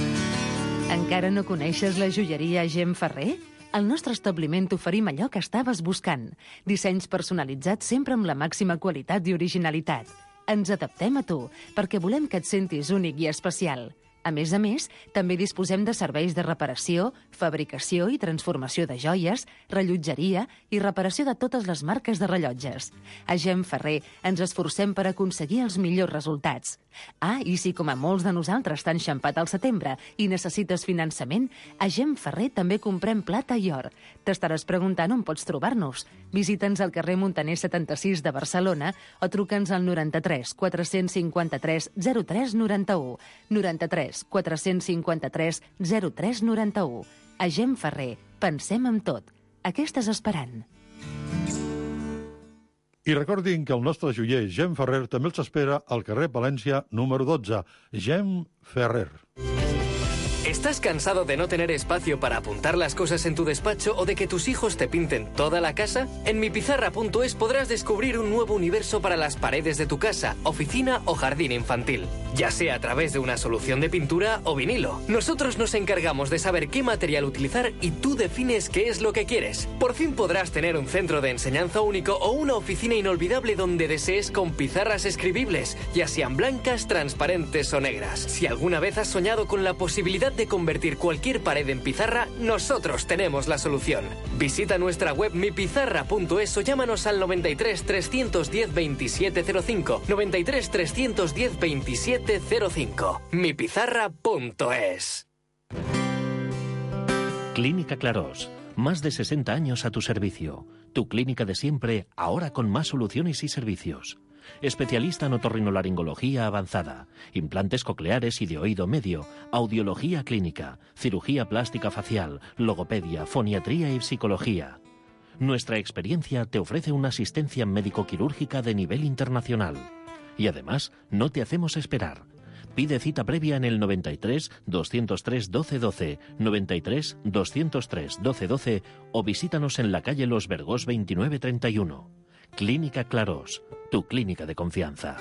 D: Encara no coneixes la joieria Gem Ferrer? Al nostre establiment t'oferim allò que estaves buscant. Dissenys personalitzats sempre amb la màxima qualitat i originalitat. Ens adaptem a tu, perquè volem que et sentis únic i especial. A més, també disposem de serveis de reparació, fabricació i transformació de joies, rellotgeria i reparació de totes les marques de rellotges. A Gem Ferrer ens esforcem per aconseguir els millors resultats. Ah, i si com a molts de nosaltres t'han enxampat al setembre i necessites finançament, a Gem Ferrer també comprem plata i or. T'estaràs preguntant on pots trobar-nos. Visita'ns al carrer Montaner 76 de Barcelona o truca'ns al 93 453 03 91. 93 453 03 91. A Gem Ferrer, pensem en tot. A què estàs esperant?
H: I recordin que el nostre joier Gem Ferrer també els espera al carrer Palència número 12. Gem Ferrer.
S: ¿Estás cansado de no tener espacio para apuntar las cosas en tu despacho o de que tus hijos te pinten toda la casa? En mipizarra.es podrás descubrir un nuevo universo para las paredes de tu casa, oficina o jardín infantil, ya sea a través de una solución de pintura o vinilo. Nosotros nos encargamos de saber qué material utilizar y tú defines qué es lo que quieres. Por fin podrás tener un centro de enseñanza único o una oficina inolvidable donde desees con pizarras escribibles, ya sean blancas, transparentes o negras. Si alguna vez has soñado con la posibilidad de convertir cualquier pared en pizarra, nosotros tenemos la solución. Visita nuestra web mipizarra.es o llámanos al 93 310 2705. 93 310 2705. mipizarra.es.
B: Clínica Clarós. Más de 60 años a tu servicio. Tu clínica de siempre, ahora con más soluciones y servicios. Especialista en otorrinolaringología avanzada, implantes cocleares y de oído medio, audiología clínica, cirugía plástica facial, logopedia, foniatría y psicología. Nuestra experiencia te ofrece una asistencia médico-quirúrgica de nivel internacional. Y además, no te hacemos esperar. Pide cita previa en el 93 203 1212, 93 203 1212 o visítanos en la calle Los Vergós 2931. Clínica Clarós, tu clínica de confiança.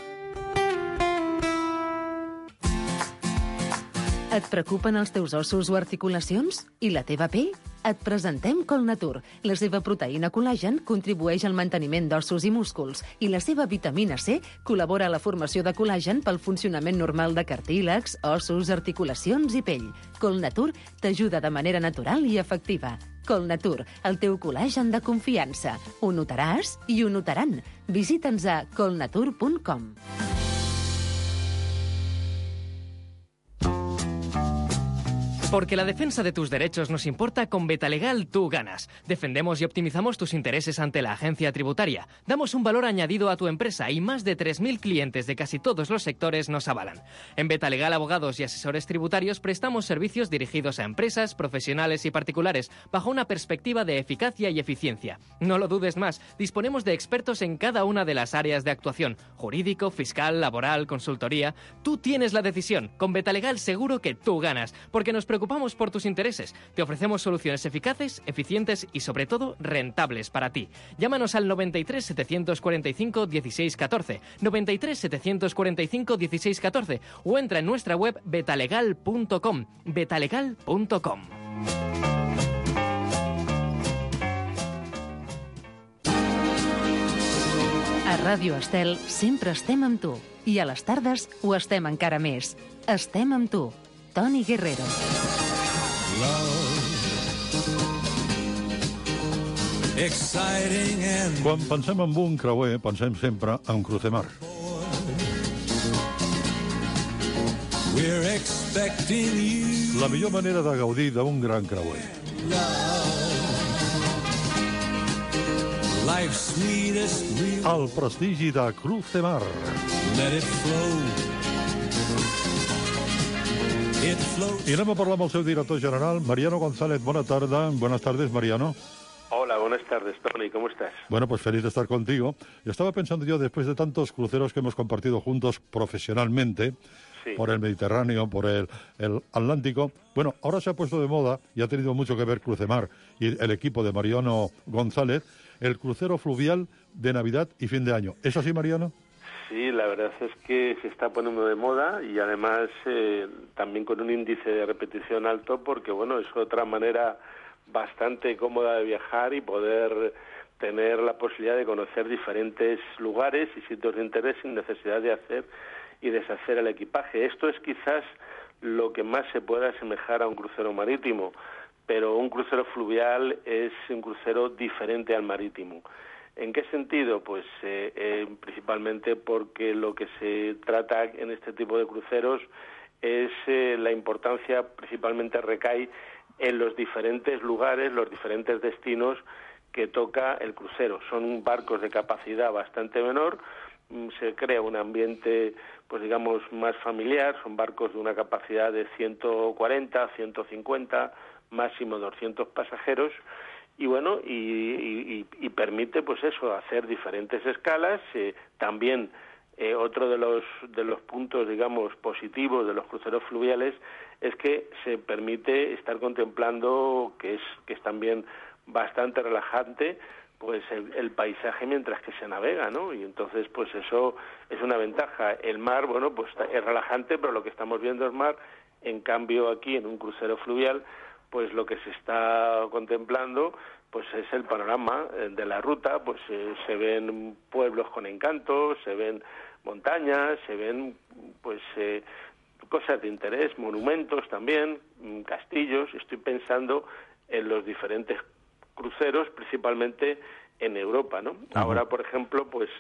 D: Et preocupen els teus ossos o articulacions? I la teva pell? Et presentem Colnatur. La seva proteïna col·lagen contribueix al manteniment d'ossos i músculs i la seva vitamina C col·labora a la formació de col·lagen pel funcionament normal de cartílags, ossos, articulacions i pell. Colnatur t'ajuda de manera natural i efectiva. Colnatur, el teu col·lagen de confiança. Ho notaràs i ho notaran. Visita'ns a colnatur.com.
I: Porque la defensa de tus derechos nos importa, con Betalegal tú ganas. Defendemos y optimizamos tus intereses ante la agencia tributaria. Damos un valor añadido a tu empresa y más de 3.000 clientes de casi todos los sectores nos avalan. En Betalegal Abogados y Asesores Tributarios prestamos servicios dirigidos a empresas, profesionales y particulares bajo una perspectiva de eficacia y eficiencia. No lo dudes más, disponemos de expertos en cada una de las áreas de actuación: jurídico, fiscal, laboral, consultoría. Tú tienes la decisión. Con Betalegal seguro que tú ganas, porque nos preocupamos por tus intereses. Te ofrecemos soluciones eficaces, eficientes y, sobre todo, rentables para ti. Llámanos al 93 745 16 14, 93 745 16 14 o entra en nuestra web betalegal.com. betalegal.com.
D: A Ràdio Estel sempre estem amb tu i a les tardes ho estem encara més. Estem amb tu. Toni Guerrero.
H: Quan pensem en un creuer, pensem sempre en Crucemar. La millor manera de gaudir d'un gran creuer. El prestigi de Crucemar. I anem a parlar amb el seu director general, Mariano González. Buenas tardes, Mariano.
T: Hola, buenas tardes, Tony, ¿cómo estás?
H: Bueno, pues feliz de estar contigo. Y estaba pensando yo, después de tantos cruceros que hemos compartido juntos profesionalmente, sí, por el Mediterráneo, por el Atlántico, bueno, ahora se ha puesto de moda, y ha tenido mucho que ver Crucemar y el equipo de Mariano González, el crucero fluvial de Navidad y fin de año. ¿Es así, Mariano?
T: Sí, la verdad es que se está poniendo de moda y además también con un índice de repetición alto, porque bueno, es otra manera bastante cómoda de viajar y poder tener la posibilidad de conocer diferentes lugares y sitios de interés sin necesidad de hacer y deshacer el equipaje. Esto es quizás lo que más se puede asemejar a un crucero marítimo, pero un crucero fluvial es un crucero diferente al marítimo. ¿En qué sentido? Pues principalmente porque lo que se trata en este tipo de cruceros es la importancia, principalmente recae en los diferentes lugares, los diferentes destinos que toca el crucero. Son barcos de capacidad bastante menor, se crea un ambiente, pues digamos, más familiar, son barcos de una capacidad de 140, 150, máximo 200 pasajeros, y bueno, y permite, pues eso, hacer diferentes escalas. También otro de los puntos, digamos, positivos de los cruceros fluviales es que se permite estar contemplando, que es también bastante relajante, pues el paisaje mientras que se navega, ¿no? Y entonces, pues eso es una ventaja. El mar, bueno, pues es relajante, pero lo que estamos viendo es mar. En cambio, aquí en un crucero fluvial, pues lo que se está contemplando pues es el panorama de la ruta. Pues se ven pueblos con encanto, se ven montañas, se ven pues cosas de interés, monumentos también, castillos. Estoy pensando en los diferentes cruceros, principalmente en Europa, ¿no? Ahora, por ejemplo, pues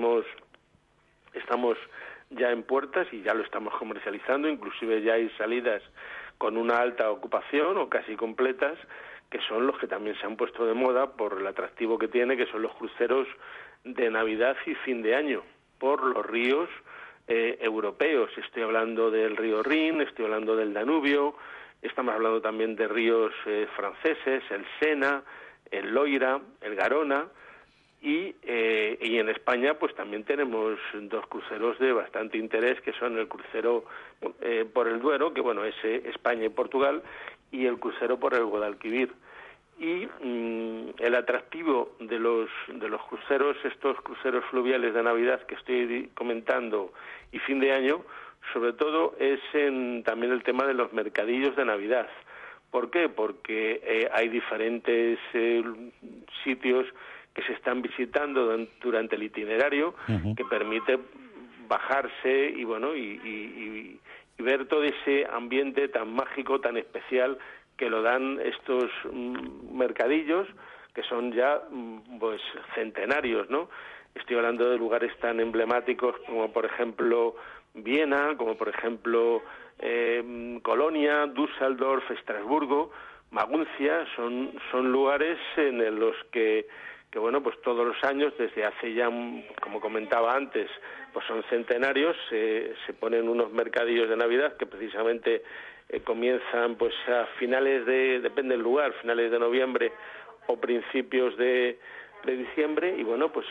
T: estamos ya en puertas y ya lo estamos comercializando, inclusive ya hay salidas con una alta ocupación o casi completas, que son los que también se han puesto de moda por el atractivo que tiene, que son los cruceros de Navidad y fin de año, por los ríos europeos. Estoy hablando del río Rin, estoy hablando del Danubio, estamos hablando también de ríos franceses, el Sena, el Loira, el Garona, y en España pues también tenemos dos cruceros de bastante interés, que son el crucero por el Duero, que bueno, es España y Portugal, y el crucero por el Guadalquivir. Y el atractivo de los cruceros, estos cruceros fluviales de Navidad que estoy comentando y fin de año, sobre todo es también el tema de los mercadillos de Navidad, ¿Por qué? Porque hay diferentes sitios que se están visitando durante el itinerario que permite bajarse y bueno y ver todo ese ambiente tan mágico, tan especial que lo dan estos mercadillos que son ya pues centenarios, ¿no? Estoy hablando de lugares tan emblemáticos como por ejemplo Viena, como por ejemplo Colonia, Düsseldorf, Estrasburgo, Maguncia, son lugares en los que bueno, pues todos los años, desde hace ya, como comentaba antes, pues son centenarios, se ponen unos mercadillos de Navidad que precisamente comienzan pues a finales depende del lugar, finales de noviembre o principios de diciembre, y bueno, pues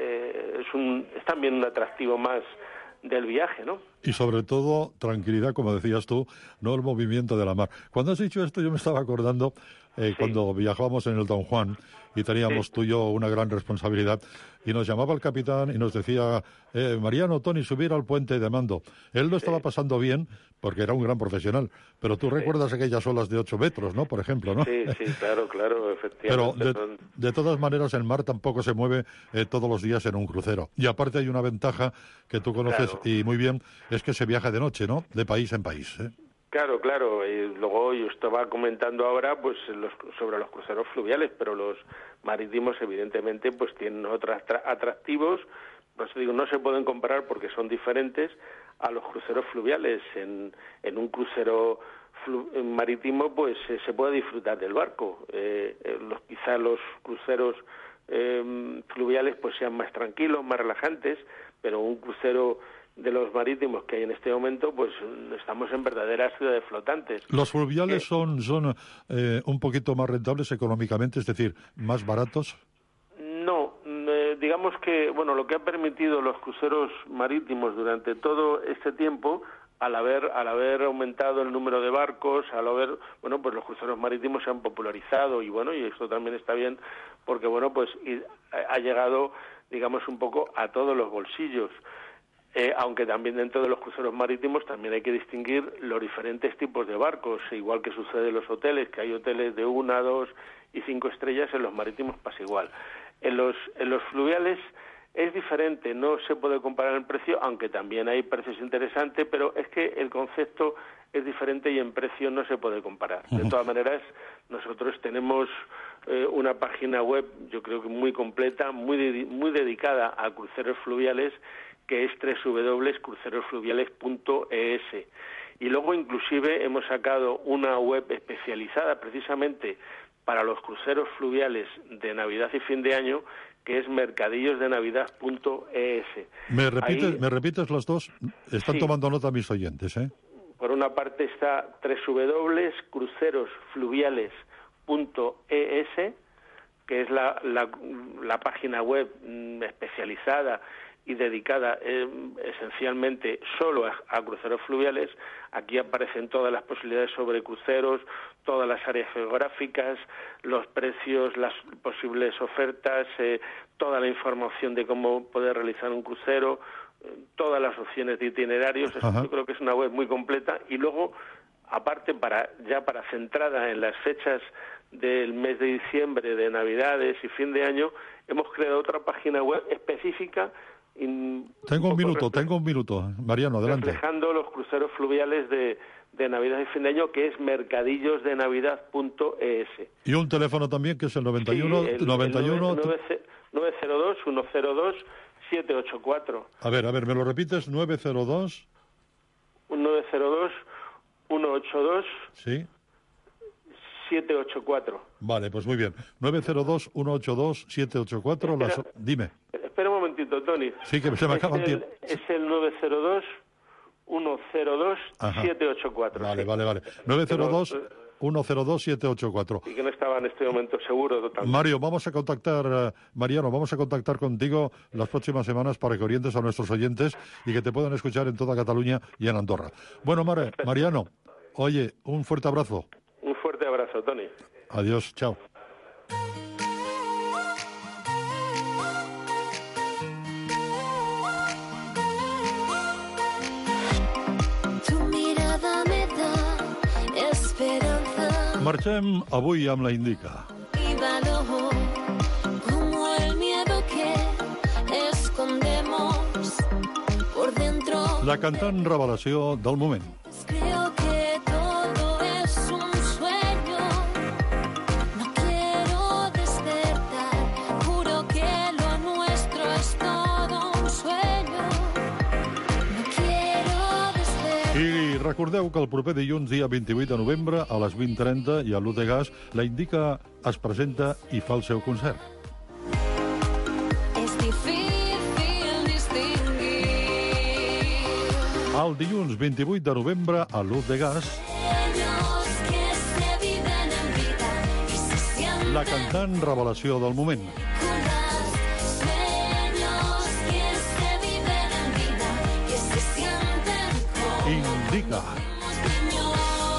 T: es también un atractivo más del viaje, ¿no?
H: Y sobre todo, tranquilidad, como decías tú, no el movimiento de la mar. Cuando has dicho esto, yo me estaba acordando cuando viajábamos en el Don Juan y teníamos tú y yo una gran responsabilidad, y nos llamaba el capitán y nos decía, Mariano, Tony, subir al puente de mando. Él lo estaba pasando bien porque era un gran profesional, pero tú recuerdas aquellas olas de 8 metros, ¿no? Por ejemplo, ¿no?
T: Sí, claro, efectivamente.
H: Pero de todas maneras el mar tampoco se mueve todos los días en un crucero. Y aparte hay una ventaja que tú conoces y muy bien, es que se viaja de noche, ¿no? De país en país, ¿eh?
T: Claro. Luego yo estaba comentando ahora pues sobre los cruceros fluviales, pero los marítimos evidentemente pues tienen otros atractivos. Por eso digo, no se pueden comparar porque son diferentes a los cruceros fluviales. En un crucero marítimo pues se puede disfrutar del barco. Quizá los cruceros fluviales pues sean más tranquilos, más relajantes, pero un crucero de los marítimos que hay en este momento, pues estamos en verdaderas ciudades flotantes.
H: ¿Los fluviales son un poquito más rentables económicamente, es decir, más baratos?
T: No, digamos que, bueno, lo que ha permitido los cruceros marítimos durante todo este tiempo, al haber aumentado el número de barcos, bueno, pues los cruceros marítimos se han popularizado y bueno, y esto también está bien porque, bueno, pues ha llegado, digamos, un poco a todos los bolsillos. Aunque también dentro de los cruceros marítimos también hay que distinguir los diferentes tipos de barcos, igual que sucede en los hoteles, que hay hoteles de 1, 2 y 5 estrellas, en los marítimos pasa igual. En los fluviales es diferente, no se puede comparar el precio, aunque también hay precios interesantes, pero es que el concepto es diferente y en precio no se puede comparar. De todas maneras, nosotros tenemos una página web, yo creo que muy completa, muy dedicada a cruceros fluviales, que es www.crucerosfluviales.es. Y luego inclusive hemos sacado una web especializada precisamente para los cruceros fluviales de Navidad y fin de año, que es mercadillosdenavidad.es.
H: ¿Me repites las dos? Están tomando nota mis oyentes, ¿eh?
T: Por una parte está www.crucerosfluviales.es, que es la página web especializada y dedicada esencialmente solo a cruceros fluviales. Aquí aparecen todas las posibilidades sobre cruceros, todas las áreas geográficas, los precios, las posibles ofertas, toda la información de cómo poder realizar un crucero, todas las opciones de itinerarios. Yo creo que es una web muy completa. Y luego, aparte, para centrada en las fechas del mes de diciembre, de Navidades y fin de año, hemos creado otra página web específica.
H: Tengo un minuto, Mariano, adelante.
T: Reflejando los cruceros fluviales de Navidad y fin de año, que es mercadillosdenavidad.es.
H: Y un teléfono también, que es el 91...
T: Sí, 902-102-784.
H: A ver, ¿me lo repites? 902...
T: 902-182...
H: Sí.
T: 784.
H: Vale, pues muy bien. 902-182-784. Dime.
T: Espera un momentito, Tony.
H: Sí, que se me acaba el tiempo.
T: Es el 902-102-784.
H: Vale, sí. Vale. 902-102-784.
T: Y que no estaba en este momento seguro totalmente.
H: Mariano, vamos a contactar contigo las próximas semanas para que orientes a nuestros oyentes y que te puedan escuchar en toda Cataluña y en Andorra. Bueno, Mariano, oye, un fuerte abrazo.
T: Un fuerte abrazo, Tony.
H: Adiós, chao.
J: Tu mirada me da esperanza.
H: Marxem avui amb la Indica.
J: Mi valor, como el miedo que escondemos por dentro.
H: La cantant revelació del moment.
J: Creo que todo es un sueño. No quiero despertar. Juro que lo nuestro es todo un sueño. No quiero despertar.
H: I recordeu que el proper dilluns, dia 28 de novembre, a les 20:30, i a l'U de Gas, la Indica es presenta i fa el seu concert.
J: Es difícil distinguir.
H: El dilluns 28 de novembre, a l'U de Gas,
J: Sueños que se viven en vida y se sienten
H: la cantant revelació del moment.
J: sueños que se viven en vida que se sienten como
H: Indica.
J: niños.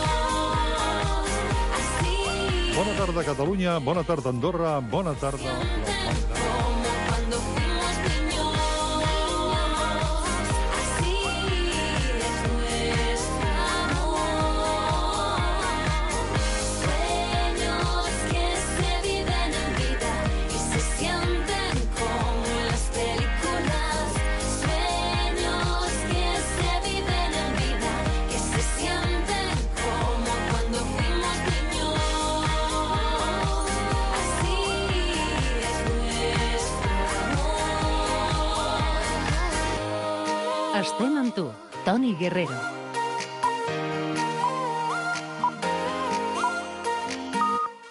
J: Así
H: Bona tarda, Catalunya. Bona tarda, Andorra. Bona tarda, la Banda.
J: como cuando fuimos niños. Así es nuestro amor. Sueños que se viven en vida y se sienten como en las películas. Sueños que se viven en vida que se sienten como cuando fuimos niños. Así es nuestro amor.
D: Estem amb tu, Toni Guerrero.